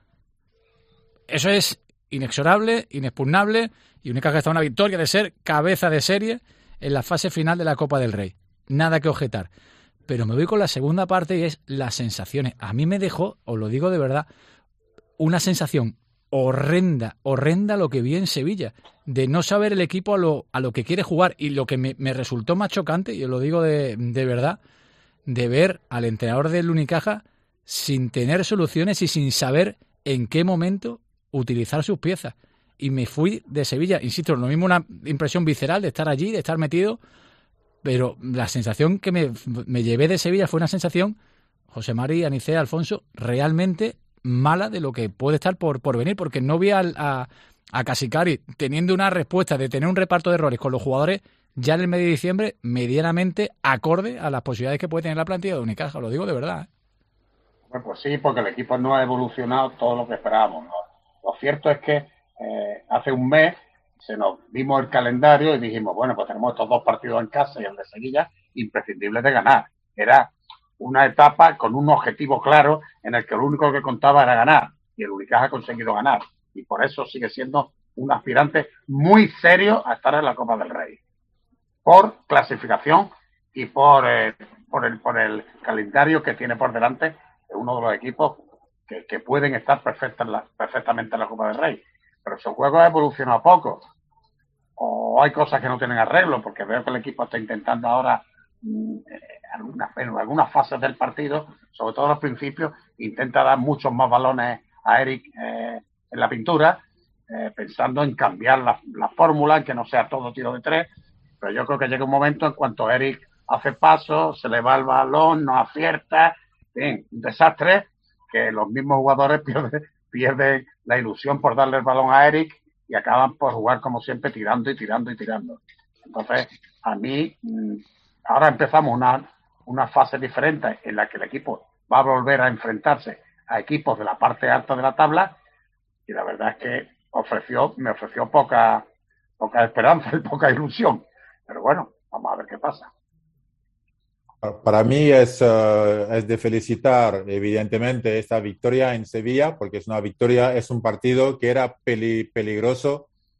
Eso es inexorable, inexpugnable, y Unicaja está a una victoria de ser cabeza de serie en la fase final de la Copa del Rey. Nada que objetar. Pero me voy con la segunda parte y es las sensaciones. A mí me dejó, os lo digo de verdad, una sensación horrenda, horrenda lo que vi en Sevilla, de no saber el equipo a lo, a lo que quiere jugar. Y lo que me, me resultó más chocante, y os lo digo de, de verdad, de ver al entrenador del Unicaja sin tener soluciones y sin saber en qué momento utilizar sus piezas. Y me fui de Sevilla, insisto, lo mismo una impresión visceral de estar allí, de estar metido. Pero la sensación que me, me llevé de Sevilla fue una sensación, José Mari, Anicé, Alfonso, realmente mala de lo que puede estar por, por venir, porque no vi a, a, a Casicari teniendo una respuesta de tener un reparto de errores con los jugadores ya en el mes de diciembre medianamente acorde a las posibilidades que puede tener la plantilla de Unicaja, lo digo de verdad. ¿eh? Bueno, pues sí, porque el equipo no ha evolucionado todo lo que esperábamos, ¿no? Lo cierto es que eh, hace un mes se nos dimos el calendario y dijimos, bueno, pues tenemos estos dos partidos en casa y el de Sevilla, imprescindible de ganar. Era una etapa con un objetivo claro en el que lo único que contaba era ganar, y el Unicaja ha conseguido ganar, y por eso sigue siendo un aspirante muy serio a estar en la Copa del Rey, por clasificación y por, eh, por, el, por el calendario que tiene por delante, es uno de los equipos que, que pueden estar perfecta en la, perfectamente en la Copa del Rey. Pero su juego ha evolucionado poco, o hay cosas que no tienen arreglo, porque veo que el equipo está intentando ahora eh, algunas, en algunas fases del partido, sobre todo en los principios, intenta dar muchos más balones a Eric eh, en la pintura, eh, pensando en cambiar la, la fórmula, en que no sea todo tiro de tres, pero yo creo que llega un momento en cuanto Eric hace paso, se le va el balón, no acierta, en fin, un desastre, que los mismos jugadores pierden pierden la ilusión por darle el balón a Eric y acaban por jugar como siempre tirando y tirando y tirando. Entonces, a mí, ahora empezamos una, una fase diferente en la que el equipo va a volver a enfrentarse a equipos de la parte alta de la tabla, y la verdad es que ofreció, me ofreció poca, poca esperanza y poca ilusión. Pero bueno, vamos a ver qué pasa. Para mí es, uh, es de felicitar, evidentemente, esta victoria en Sevilla, porque es una victoria, es un partido que era peli, peligroso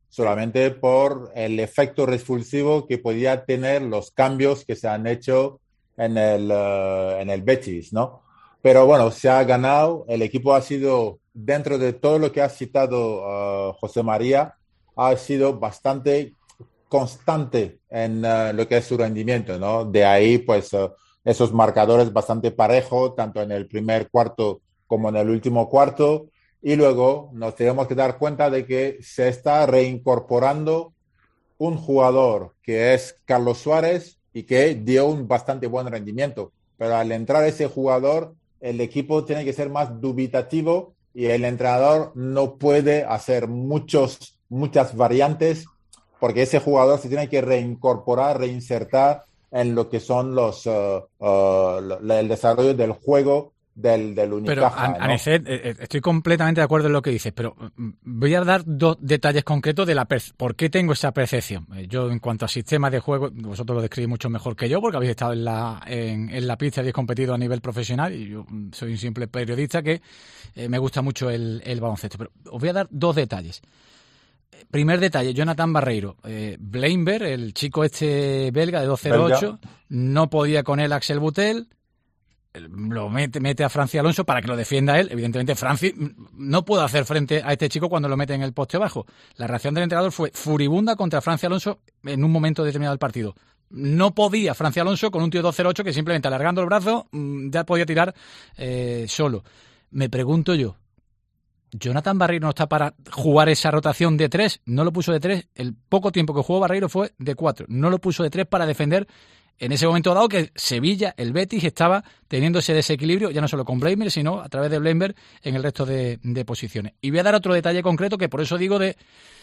solamente por el efecto repulsivo que podía tener los cambios que se han hecho en el, uh, en el Betis, ¿no? Pero bueno, se ha ganado, el equipo ha sido, dentro de todo lo que ha citado uh, José María, ha sido bastante constante en uh, lo que es su rendimiento, ¿no? De ahí, pues, uh, esos marcadores bastante parejos, tanto en el primer cuarto como en el último cuarto, y luego nos tenemos que dar cuenta de que se está reincorporando un jugador que es Carlos Suárez y que dio un bastante buen rendimiento, pero al entrar ese jugador, el equipo tiene que ser más dubitativo y el entrenador no puede hacer muchos, muchas variantes porque ese jugador se tiene que reincorporar, reinsertar en lo que son los uh, uh, el desarrollo del juego del, del Unicaja. Pero, Anicet, ¿no? eh, estoy completamente de acuerdo en lo que dices, pero voy a dar dos detalles concretos de la per- por qué tengo esa percepción. Yo, en cuanto a sistemas de juego, vosotros lo describís mucho mejor que yo, porque habéis estado en la, en, en la pista y habéis competido a nivel profesional, y yo soy un simple periodista que eh, me gusta mucho el, el baloncesto. Pero os voy a dar dos detalles. Primer detalle, Jonathan Barreiro. Eh, Blainberg, el chico este belga de dos cero ocho, no podía con él Axel Butel, lo mete, mete a Francis Alonso para que lo defienda él. Evidentemente, Francis no puede hacer frente a este chico cuando lo mete en el poste bajo. La reacción del entrenador fue furibunda contra Francis Alonso en un momento determinado del partido. No podía Francis Alonso con un tío dos cero ocho que simplemente alargando el brazo ya podía tirar eh, solo. Me pregunto yo, ¿Jonathan Barreiro no está para jugar esa rotación de tres? No lo puso de tres. El poco tiempo que jugó Barreiro fue de cuatro. No lo puso de tres para defender en ese momento dado que Sevilla, el Betis, estaba teniendo ese desequilibrio, ya no solo con Blainberg, sino a través de Blainberg en el resto de, de posiciones. Y voy a dar otro detalle concreto que por eso digo de...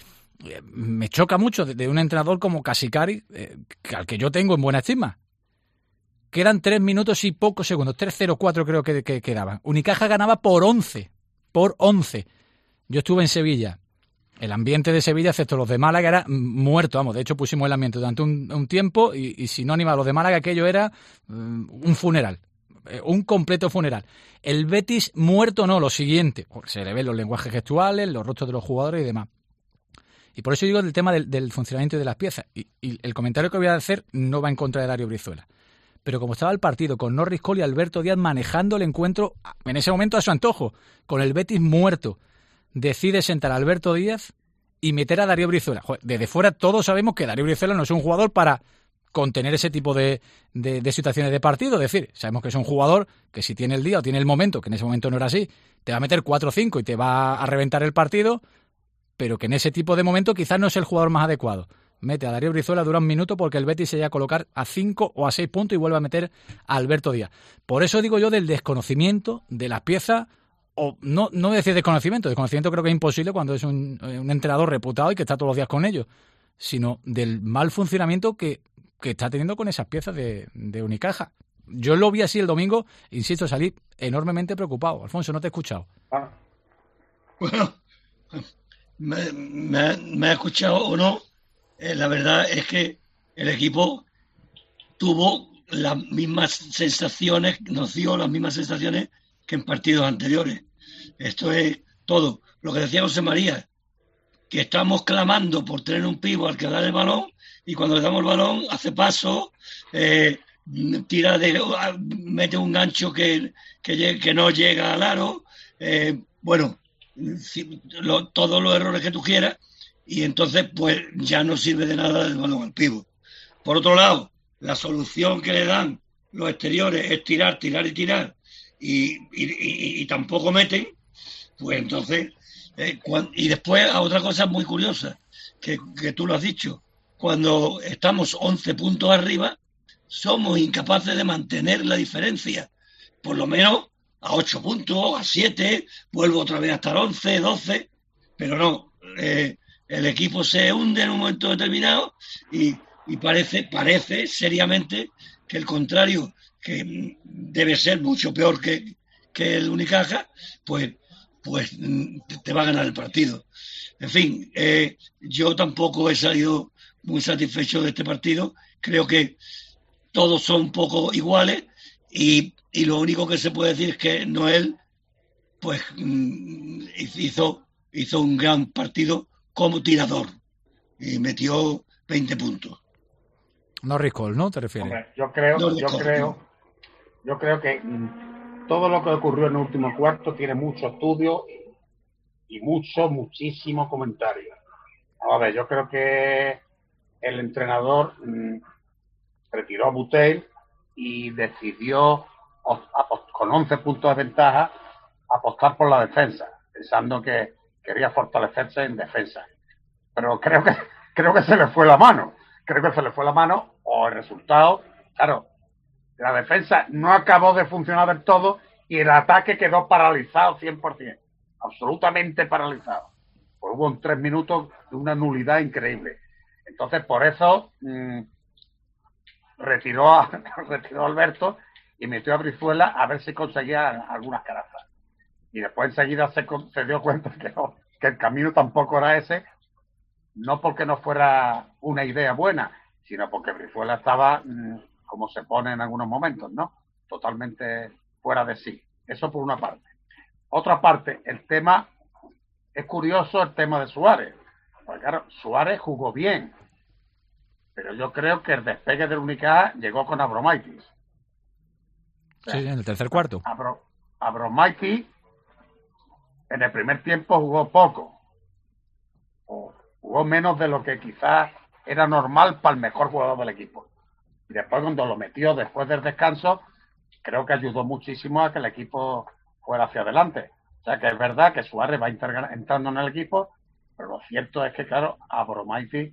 Me choca mucho de, de un entrenador como Casicari, eh, al que yo tengo en buena estima. Quedan tres minutos y pocos segundos. tres cero cuatro creo que, que quedaban. Unicaja ganaba por once. Por once. Yo estuve en Sevilla. El ambiente de Sevilla, excepto los de Málaga, era muerto. Vamos, de hecho pusimos el ambiente durante un, un tiempo y, y sinónimo a los de Málaga, aquello era um, un funeral. Un completo funeral. El Betis muerto no, lo siguiente. Se le ven los lenguajes gestuales, los rostros de los jugadores y demás. Y por eso digo del tema del, del funcionamiento de las piezas. Y, y el comentario que voy a hacer no va en contra de Dario Brizuela. Pero como estaba el partido con Norris Cole y Alberto Díaz manejando el encuentro en ese momento a su antojo, con el Betis muerto, decide sentar a Alberto Díaz y meter a Darío Brizuela. Joder, desde fuera todos sabemos que Darío Brizuela no es un jugador para contener ese tipo de, de, de situaciones de partido. Es decir, sabemos que es un jugador que si tiene el día o tiene el momento, que en ese momento no era así, te va a meter cuatro o cinco y te va a reventar el partido, pero que en ese tipo de momento quizás no es el jugador más adecuado. Mete a Darío Brizuela, dura un minuto porque el Betis se llega a colocar a cinco o a seis puntos y vuelve a meter a Alberto Díaz. Por eso digo yo del desconocimiento de las piezas, o no, no decir desconocimiento, desconocimiento creo que es imposible cuando es un, un entrenador reputado y que está todos los días con ellos, sino del mal funcionamiento que, que está teniendo con esas piezas de, de Unicaja. Yo lo vi así el domingo, insisto, salí enormemente preocupado. Alfonso, no te he escuchado. Ah. Bueno, me, me, me ha escuchado o no. Eh, la verdad es que el equipo tuvo las mismas sensaciones, nos dio las mismas sensaciones que en partidos anteriores. Esto es todo. Lo que decía José María, que estamos clamando por tener un pivo al que dar el balón y cuando le damos el balón hace paso, eh, tira de, mete un gancho que, que, que no llega al aro. Eh, bueno, lo, todos los errores que tú quieras. Y entonces, pues, ya no sirve de nada el balón al pívot. Por otro lado, la solución que le dan los exteriores es tirar, tirar y tirar, y, y, y, y tampoco meten, pues entonces... Eh, cuando, y después, a otra cosa muy curiosa, que, que tú lo has dicho, cuando estamos once puntos arriba, somos incapaces de mantener la diferencia. Por lo menos a ocho puntos, a siete, vuelvo otra vez a estar once, doce, pero no... Eh, el equipo se hunde en un momento determinado y, y parece, parece seriamente que el contrario, que debe ser mucho peor que, que el Unicaja, pues, pues te va a ganar el partido. En fin, eh, yo tampoco he salido muy satisfecho de este partido. Creo que todos son un poco iguales y, y lo único que se puede decir es que Noel pues hizo, hizo un gran partido como tirador, y metió veinte puntos. No recall, ¿no? ¿Te refieres? Hombre, yo creo, No yo recall, creo, no. yo creo que mm, todo lo que ocurrió en el último cuarto tiene mucho estudio y mucho, muchísimo comentario. A ver, yo creo que el entrenador mmm, retiró a Butell y decidió, con once puntos de ventaja, apostar por la defensa, pensando que quería fortalecerse en defensa. Pero creo que creo que se le fue la mano. Creo que se le fue la mano, o el resultado, claro, la defensa no acabó de funcionar del todo y el ataque quedó paralizado cien por ciento, absolutamente paralizado. Pues hubo en tres minutos de una nulidad increíble. Entonces, por eso mmm, retiró, a, retiró a Alberto y metió a Brizuela a ver si conseguía algunas carazas. Y después enseguida se, se dio cuenta que, no, que el camino tampoco era ese, no porque no fuera una idea buena, sino porque Brizuela estaba, mmm, como se pone en algunos momentos, ¿no? Totalmente fuera de sí. Eso por una parte. Otra parte, el tema, es curioso el tema de Suárez. Porque claro, Suárez jugó bien, pero yo creo que el despegue del Unicaja llegó con Abromaitis. O sea, sí, en el tercer cuarto. Abro, Abromaitis en el primer tiempo jugó poco, o jugó menos de lo que quizás era normal para el mejor jugador del equipo. Y después cuando lo metió después del descanso, creo que ayudó muchísimo a que el equipo fuera hacia adelante. O sea que es verdad que Suárez va entrando en el equipo, pero lo cierto es que, claro, Abromaitis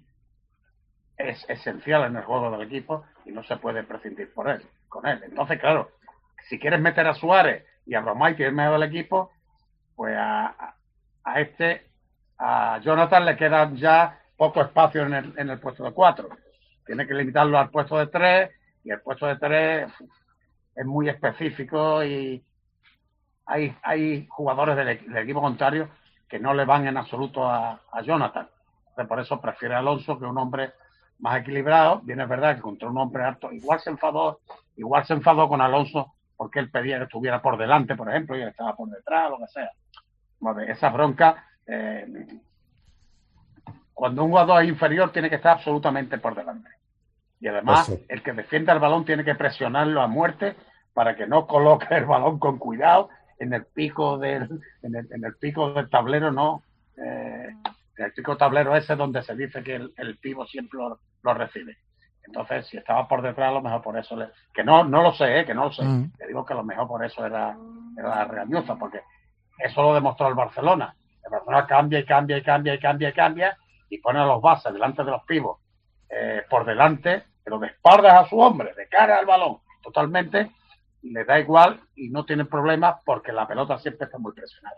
es esencial en el juego del equipo y no se puede prescindir por él, con él. Entonces, claro, si quieres meter a Suárez y a Abromaitis en medio del equipo, pues a, a, a este, a Jonathan le quedan ya poco espacio en el, en el puesto de cuatro. Tiene que limitarlo al puesto de tres y el puesto de tres es muy específico y hay, hay jugadores del, del equipo contrario que no le van en absoluto a, a Jonathan. Entonces, por eso prefiere a Alonso, que un hombre más equilibrado. Bien, es verdad que contra un hombre alto igual se enfadó, igual se enfadó con Alonso porque él pedía que estuviera por delante, por ejemplo, y él estaba por detrás, lo que sea. Bueno, esa bronca, eh, cuando un jugador es inferior tiene que estar absolutamente por delante. Y además, pues sí, el que defienda el balón tiene que presionarlo a muerte para que no coloque el balón con cuidado en el pico del, en el, en el pico del tablero, no. Eh, en el pico tablero ese donde se dice que el, el pivo siempre lo, lo recibe. Entonces, si estaba por detrás, a lo mejor por eso le, que no, no lo sé, eh, que no lo sé. Mm. Te digo que a lo mejor por eso era, era regañosa, porque eso lo demostró el Barcelona. El Barcelona cambia y cambia y cambia y cambia y cambia y pone a los bases delante de los pivos eh, por delante, pero de espaldas a su hombre, de cara al balón, totalmente, le da igual y no tiene problemas porque la pelota siempre está muy presionada.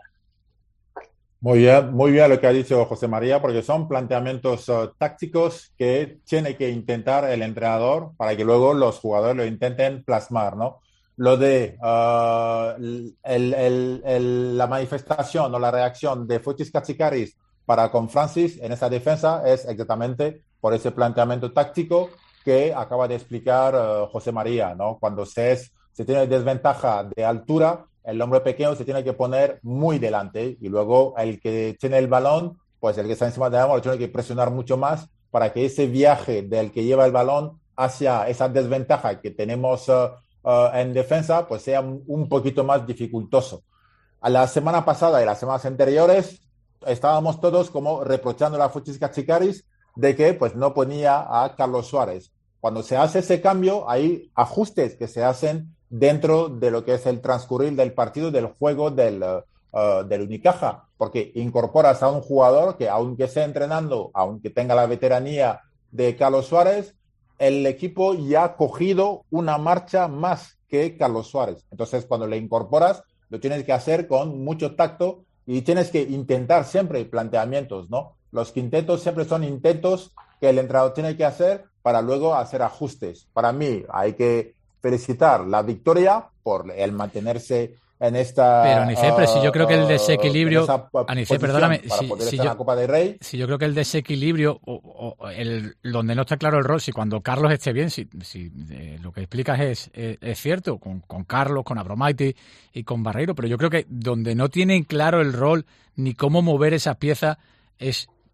Muy bien, muy bien lo que ha dicho José María, porque son planteamientos uh, tácticos que tiene que intentar el entrenador para que luego los jugadores lo intenten plasmar, ¿no? Lo de uh, el, el, el, la manifestación o la reacción de Fotis Katsikaris para con Francis en esa defensa es exactamente por ese planteamiento táctico que acaba de explicar uh, José María, ¿no? Cuando se, es, se tiene desventaja de altura, el hombre pequeño se tiene que poner muy delante y luego el que tiene el balón, pues el que está encima del balón lo tiene que presionar mucho más para que ese viaje del que lleva el balón hacia esa desventaja que tenemos uh, uh, en defensa, pues sea un, un poquito más dificultoso. A la semana pasada y las semanas anteriores estábamos todos como reprochando a Fotis Katsikaris de que pues no ponía a Carlos Suárez. Cuando se hace ese cambio, hay ajustes que se hacen dentro de lo que es el transcurrir del partido, del juego del, uh, del Unicaja, porque incorporas a un jugador que, aunque esté entrenando, aunque tenga la veteranía de Carlos Suárez, el equipo ya ha cogido una marcha más que Carlos Suárez. Entonces, cuando le incorporas, lo tienes que hacer con mucho tacto y tienes que intentar siempre planteamientos, ¿no? Los quintetos siempre son intentos que el entrenador tiene que hacer para luego hacer ajustes. Para mí, hay que felicitar la victoria por el mantenerse en esta... Pero Anice, pero si yo creo que el desequilibrio... Uh, Anice, perdóname, si, si, yo, Copa del Rey. si yo creo que el desequilibrio, o, o el, donde no está claro el rol, si cuando Carlos esté bien, si, si eh, lo que explicas es, es, es cierto, con, con Carlos, con Abromaitis y con Barreiro, pero yo creo que donde no tienen claro el rol ni cómo mover esas piezas es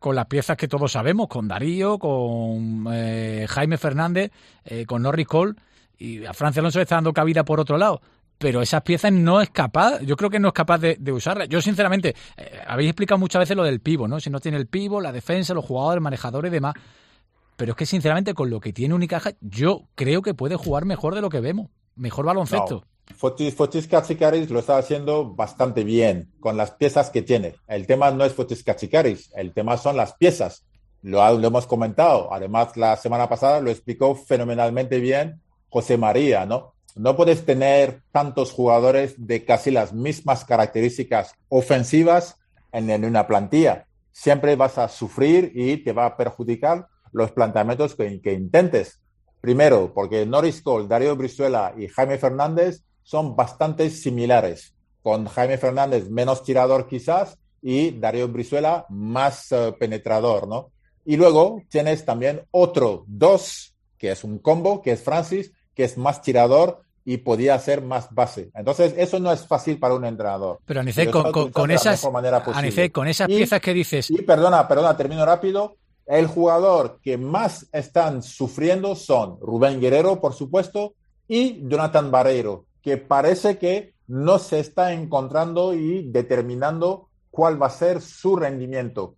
con las piezas que todos sabemos, con Darío, con eh, Jaime Fernández, eh, con Norris Cole, y a Francia Alonso le está dando cabida por otro lado. Pero esas piezas no es capaz, yo creo que no es capaz de, de usarlas. Yo, sinceramente, eh, habéis explicado muchas veces lo del pivo, ¿no? Si no tiene el pivo, la defensa, los jugadores, el manejador y demás. Pero es que, sinceramente, con lo que tiene Unicaja, yo creo que puede jugar mejor de lo que vemos. Mejor baloncesto. No. Fotis, Fotis Katsikaris lo está haciendo bastante bien con las piezas que tiene. El tema no es Fotis Katsikaris, el tema son las piezas. Lo, ha, lo hemos comentado. Además, la semana pasada lo explicó fenomenalmente bien José María, ¿no? No puedes tener tantos jugadores de casi las mismas características ofensivas en, en una plantilla. Siempre vas a sufrir y te va a perjudicar los planteamientos que, que intentes. Primero, porque Norris Cole, Darío Brizuela y Jaime Fernández son bastante similares. Con Jaime Fernández menos tirador quizás y Darío Brizuela más uh, penetrador, ¿no? Y luego tienes también otro dos, que es un combo, que es Francis, que es más tirador y podía ser más base. Entonces, eso no es fácil para un entrenador. Pero Anicet, con, con, con esas, Anicet, con esas y, piezas que dices... Y perdona, perdona, termino rápido. El jugador que más están sufriendo son Rubén Guerrero, por supuesto, y Jonathan Barreiro, que parece que no se está encontrando y determinando cuál va a ser su rendimiento.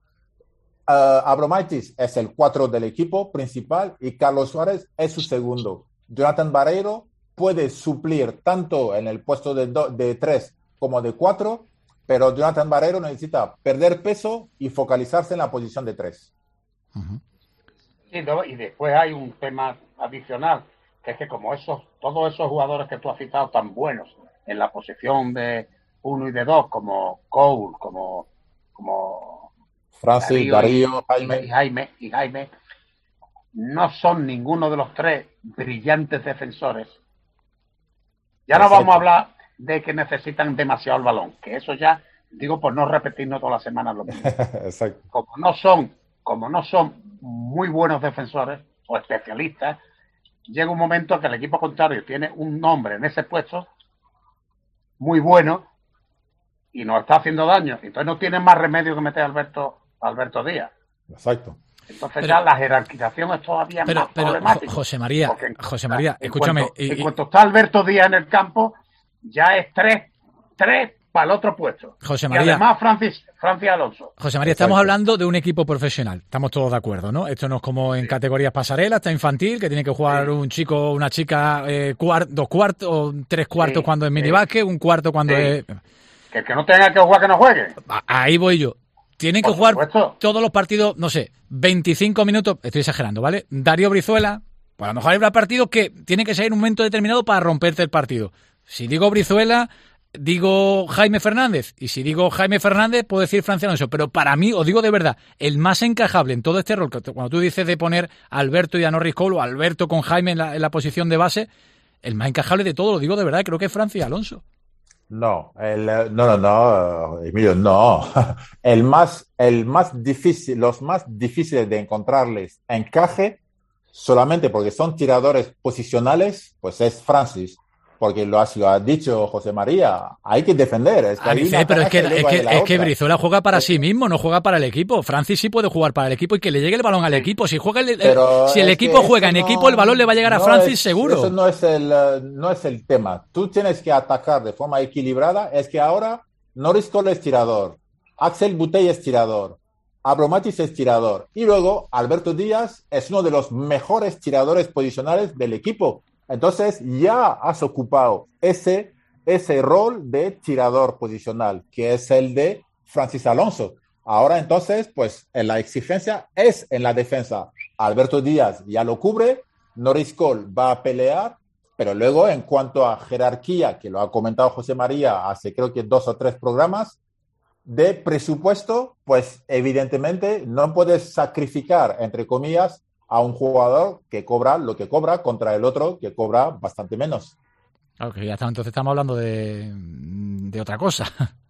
Uh, Abromaitis es el cuatro del equipo principal y Carlos Suárez es su segundo. Jonathan Barreiro puede suplir tanto en el puesto de, do, de tres como de cuatro, pero Jonathan Barreiro necesita perder peso y focalizarse en la posición de tres. Uh-huh. Sí, no, y después hay un tema adicional, que es que como esos, todos esos jugadores que tú has citado tan buenos en la posición de uno y de dos, como Cole, como, como Francis, Darío, Darío y, Jaime. Y Jaime, y Jaime, no son ninguno de los tres brillantes defensores. Ya no vamos a hablar de que necesitan demasiado el balón, que eso ya, digo por no repetirnos todas las semanas lo mismo. Exacto. Como no son, como no son muy buenos defensores o especialistas, llega un momento que el equipo contrario tiene un nombre en ese puesto muy bueno y nos está haciendo daño. Entonces no tienen más remedio que meter a Alberto, a Alberto Díaz. Exacto. Entonces pero, ya la jerarquización es todavía pero, más pero, problemática. José María, en, José María, en escúchame. Cuanto, y, en cuanto está Alberto Díaz en el campo, ya es tres, tres para el otro puesto. José María. Y además Francis, Francis Alonso. José María, estamos hablando de un equipo profesional. Estamos todos de acuerdo, ¿no? Esto no es como en sí. categorías pasarelas, está infantil, que tiene que jugar sí. un chico, una chica, eh, cuart, dos cuartos, o tres cuartos sí. cuando es minibásquet, sí. un cuarto cuando sí. es... Que el que no tenga que jugar, que no juegue. Ahí voy yo. Tienen que Por jugar supuesto. todos los partidos, no sé, veinticinco minutos, estoy exagerando, ¿vale? Darío Brizuela, pues a lo mejor hay partidos que tienen que ser en un momento determinado para romperte el partido. Si digo Brizuela, digo Jaime Fernández, y si digo Jaime Fernández, puedo decir Francis Alonso, pero para mí, os digo de verdad, el más encajable en todo este rol, cuando tú dices de poner a Alberto y a Norris Cole, o Alberto con Jaime en la, en la posición de base, el más encajable de todo, lo digo de verdad, creo que es Francis Alonso. No, el, no, no, no, Emilio, no. El más, el más difícil, los más difíciles de encontrarles encaje, solamente porque son tiradores posicionales, pues es Francis. Porque lo ha, lo ha dicho José María, hay que defender. Es que Alice, pero es que, es que, es que Brizuela juega para sí mismo, no juega para el equipo. Francis sí puede jugar para el equipo y que le llegue el balón al equipo. Si juega el, el, si el equipo juega en no, equipo, el balón le va a llegar a Francis es, seguro. Eso no es, el, no es el tema. Tú tienes que atacar de forma equilibrada. Es que ahora Norris Cole es tirador, Axel Butey es tirador, Abromaitis es tirador. Y luego Alberto Díaz es uno de los mejores tiradores posicionales del equipo. Entonces ya has ocupado ese, ese rol de tirador posicional, que es el de Francis Alonso. Ahora entonces, pues en la exigencia es en la defensa. Alberto Díaz ya lo cubre, Norris Cole va a pelear, pero luego en cuanto a jerarquía, que lo ha comentado José María hace creo que dos o tres programas, de presupuesto, pues evidentemente no puedes sacrificar, entre comillas, a un jugador que cobra lo que cobra contra el otro que cobra bastante menos. Ok, ya está, entonces estamos hablando de, de otra cosa.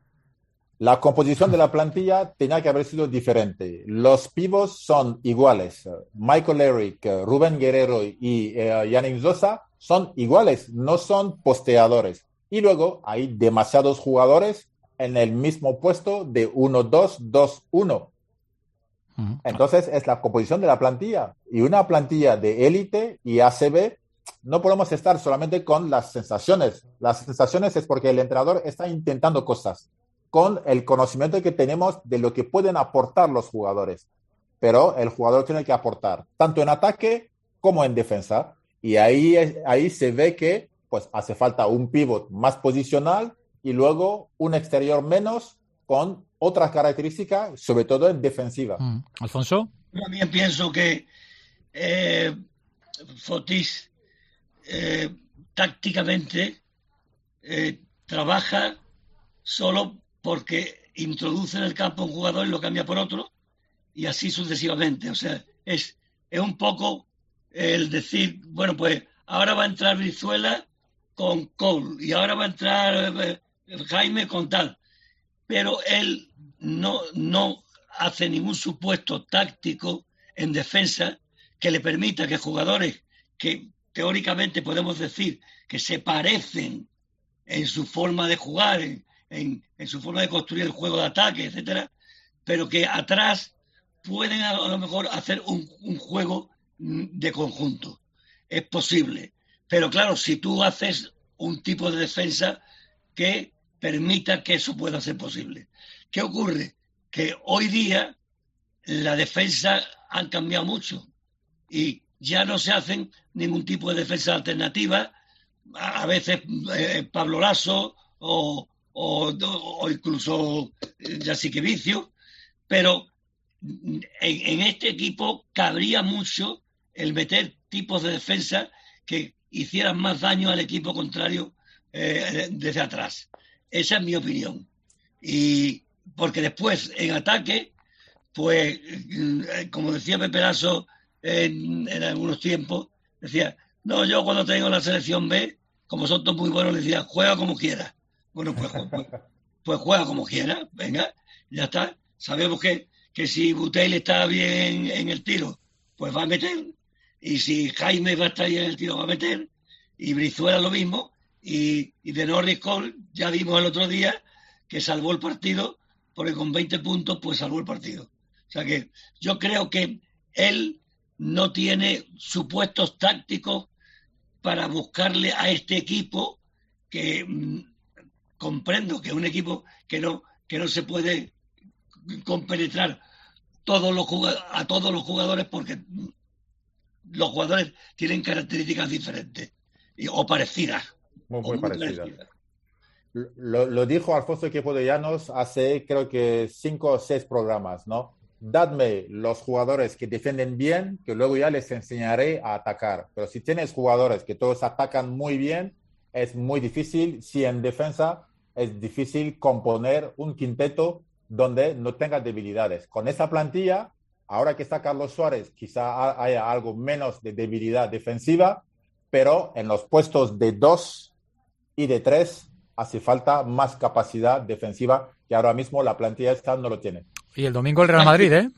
La composición de la plantilla tenía que haber sido diferente. Los pivos son iguales. Michael Eric, Rubén Guerrero y eh, Yannick Zosa son iguales, no son posteadores. Y luego hay demasiados jugadores en el mismo puesto de uno dos dos uno. Uh-huh. Entonces es la composición de la plantilla. Y una plantilla de élite y A C B, no podemos estar solamente con las sensaciones. Las sensaciones es porque el entrenador está intentando cosas con el conocimiento que tenemos de lo que pueden aportar los jugadores. Pero el jugador tiene que aportar tanto en ataque como en defensa. Y ahí, ahí se ve que pues, hace falta un pívot más posicional y luego un exterior menos con otras características, sobre todo en defensiva. Mm. ¿Alfonso? Yo también pienso que eh, Fotis eh, tácticamente eh, trabaja solo porque introduce en el campo un jugador y lo cambia por otro, y así sucesivamente. O sea, es, es un poco el decir, bueno, pues ahora va a entrar Brizuela con Cole y ahora va a entrar eh, Jaime con tal. Pero él no, no hace ningún supuesto táctico en defensa que le permita que jugadores que teóricamente podemos decir que se parecen en su forma de jugar, en, en, en su forma de construir el juego de ataque, etcétera, pero que atrás pueden a lo mejor hacer un, un juego de conjunto. Es posible. Pero claro, si tú haces un tipo de defensa que permita que eso pueda ser posible. ¿Qué ocurre? Que hoy día la defensa han cambiado mucho y ya no se hacen ningún tipo de defensa alternativa. A veces eh, Pablo Lasso o, o, o incluso Jasique Vicio, pero en, en este equipo cabría mucho el meter tipos de defensa que hicieran más daño al equipo contrario eh, desde atrás. Esa es mi opinión. Y porque después, en ataque, pues, como decía Pepe Lasso en, en algunos tiempos, decía, no, yo cuando tengo la selección B, como son todos muy buenos, le decía, juega como quieras. Bueno, pues, pues, pues juega como quieras, venga, ya está. Sabemos que, que si Butel está bien en el tiro, pues va a meter. Y si Jaime va a estar bien en el tiro, va a meter. Y Brizuela lo mismo. Y, y de Norris Cole ya vimos el otro día que salvó el partido, porque con veinte puntos pues salvó el partido. O sea que yo creo que él no tiene supuestos tácticos para buscarle a este equipo que mmm, comprendo que es un equipo que no, que no se puede compenetrar todos los a todos los jugadores, porque los jugadores tienen características diferentes o parecidas. Muy, muy parecida. Lo, lo dijo Alfonso Equipo de Llanos hace creo que cinco o seis programas, ¿no? Dadme los jugadores que defienden bien, que luego ya les enseñaré a atacar. Pero si tienes jugadores que todos atacan muy bien, es muy difícil. Si en defensa es difícil componer un quinteto donde no tenga debilidades. Con esa plantilla, ahora que está Carlos Suárez, quizá haya algo menos de debilidad defensiva, pero en los puestos de dos y de tres hace falta más capacidad defensiva que ahora mismo la plantilla esta no lo tiene. Y el domingo el Real Madrid, ¿eh?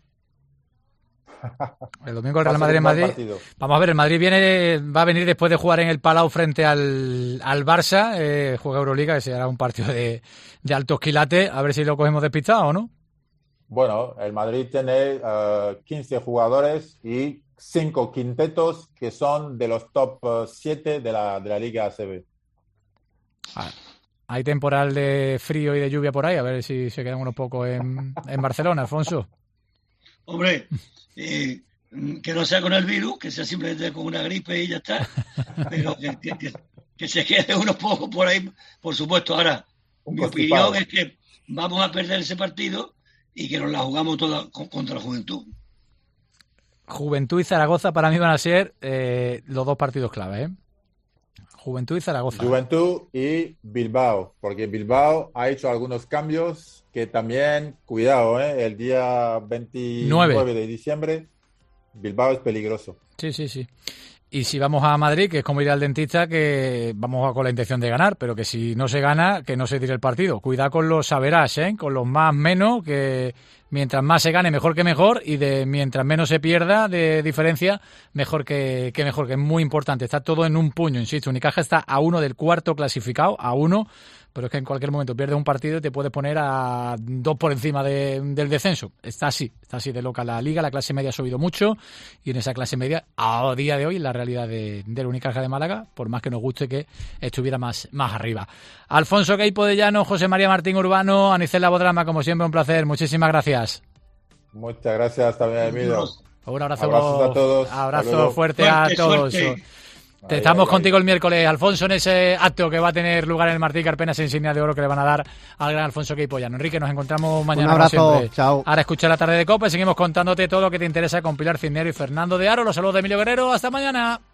El domingo el Real Madrid en Madrid. Partido. Vamos a ver, el Madrid viene, va a venir después de jugar en el Palau frente al, al Barça, eh, juega Euroliga, que será un partido de, de altos quilates, a ver si lo cogemos despistado o no. Bueno, el Madrid tiene uh, quince jugadores y cinco quintetos que son de los top siete de la, de la Liga A C B. Ah, hay temporal de frío y de lluvia por ahí, a ver si se quedan unos pocos en, en Barcelona, Alfonso. Hombre, eh, que no sea con el virus, que sea simplemente con una gripe y ya está, pero que, que, que, que se quede unos pocos por ahí, por supuesto. Ahora, un mi constipado. Opinión es que vamos a perder ese partido y que nos la jugamos toda contra la Juventud. Juventud y Zaragoza para mí van a ser eh, los dos partidos clave, ¿eh? Juventud y Zaragoza. Juventud y Bilbao, porque Bilbao ha hecho algunos cambios que también, cuidado, ¿eh? El día veintinueve Nueve. De diciembre, Bilbao es peligroso. Sí, sí, sí. Y si vamos a Madrid, que es como ir al dentista, que vamos con la intención de ganar, pero que si no se gana, que no se tire el partido. Cuidado con los saberás, ¿eh? Con los más menos, que mientras más se gane, mejor que mejor, y de mientras menos se pierda de diferencia, mejor que, que mejor, que es muy importante. Está todo en un puño, insisto. Unicaja está a uno del cuarto clasificado, a uno, pero es que en cualquier momento pierdes un partido y te puedes poner a dos por encima de, del descenso. Está así, está así de loca la Liga, la clase media ha subido mucho y en esa clase media, a día de hoy, la realidad de, del Unicaja de Málaga, por más que nos guste que estuviera más, más arriba. Alfonso Queipo de Llano, José María Martín Urbano, Anicel Labodrama, como siempre un placer, muchísimas gracias. Muchas gracias también, Emilio. Un abrazo, Abrazos a todos. abrazo fuerte, fuerte a todos. Fuerte. Te estamos ahí, contigo ahí. El miércoles, Alfonso, en ese acto que va a tener lugar en el Martí Carpena, esa insignia de oro que le van a dar al gran Alfonso Queipo Llano. Enrique, nos encontramos mañana. Un abrazo, chao. Ahora escucha la tarde de Copa y seguimos contándote todo lo que te interesa con Pilar Cisnero y Fernando de Aro. Los saludos de Emilio Guerrero. Hasta mañana.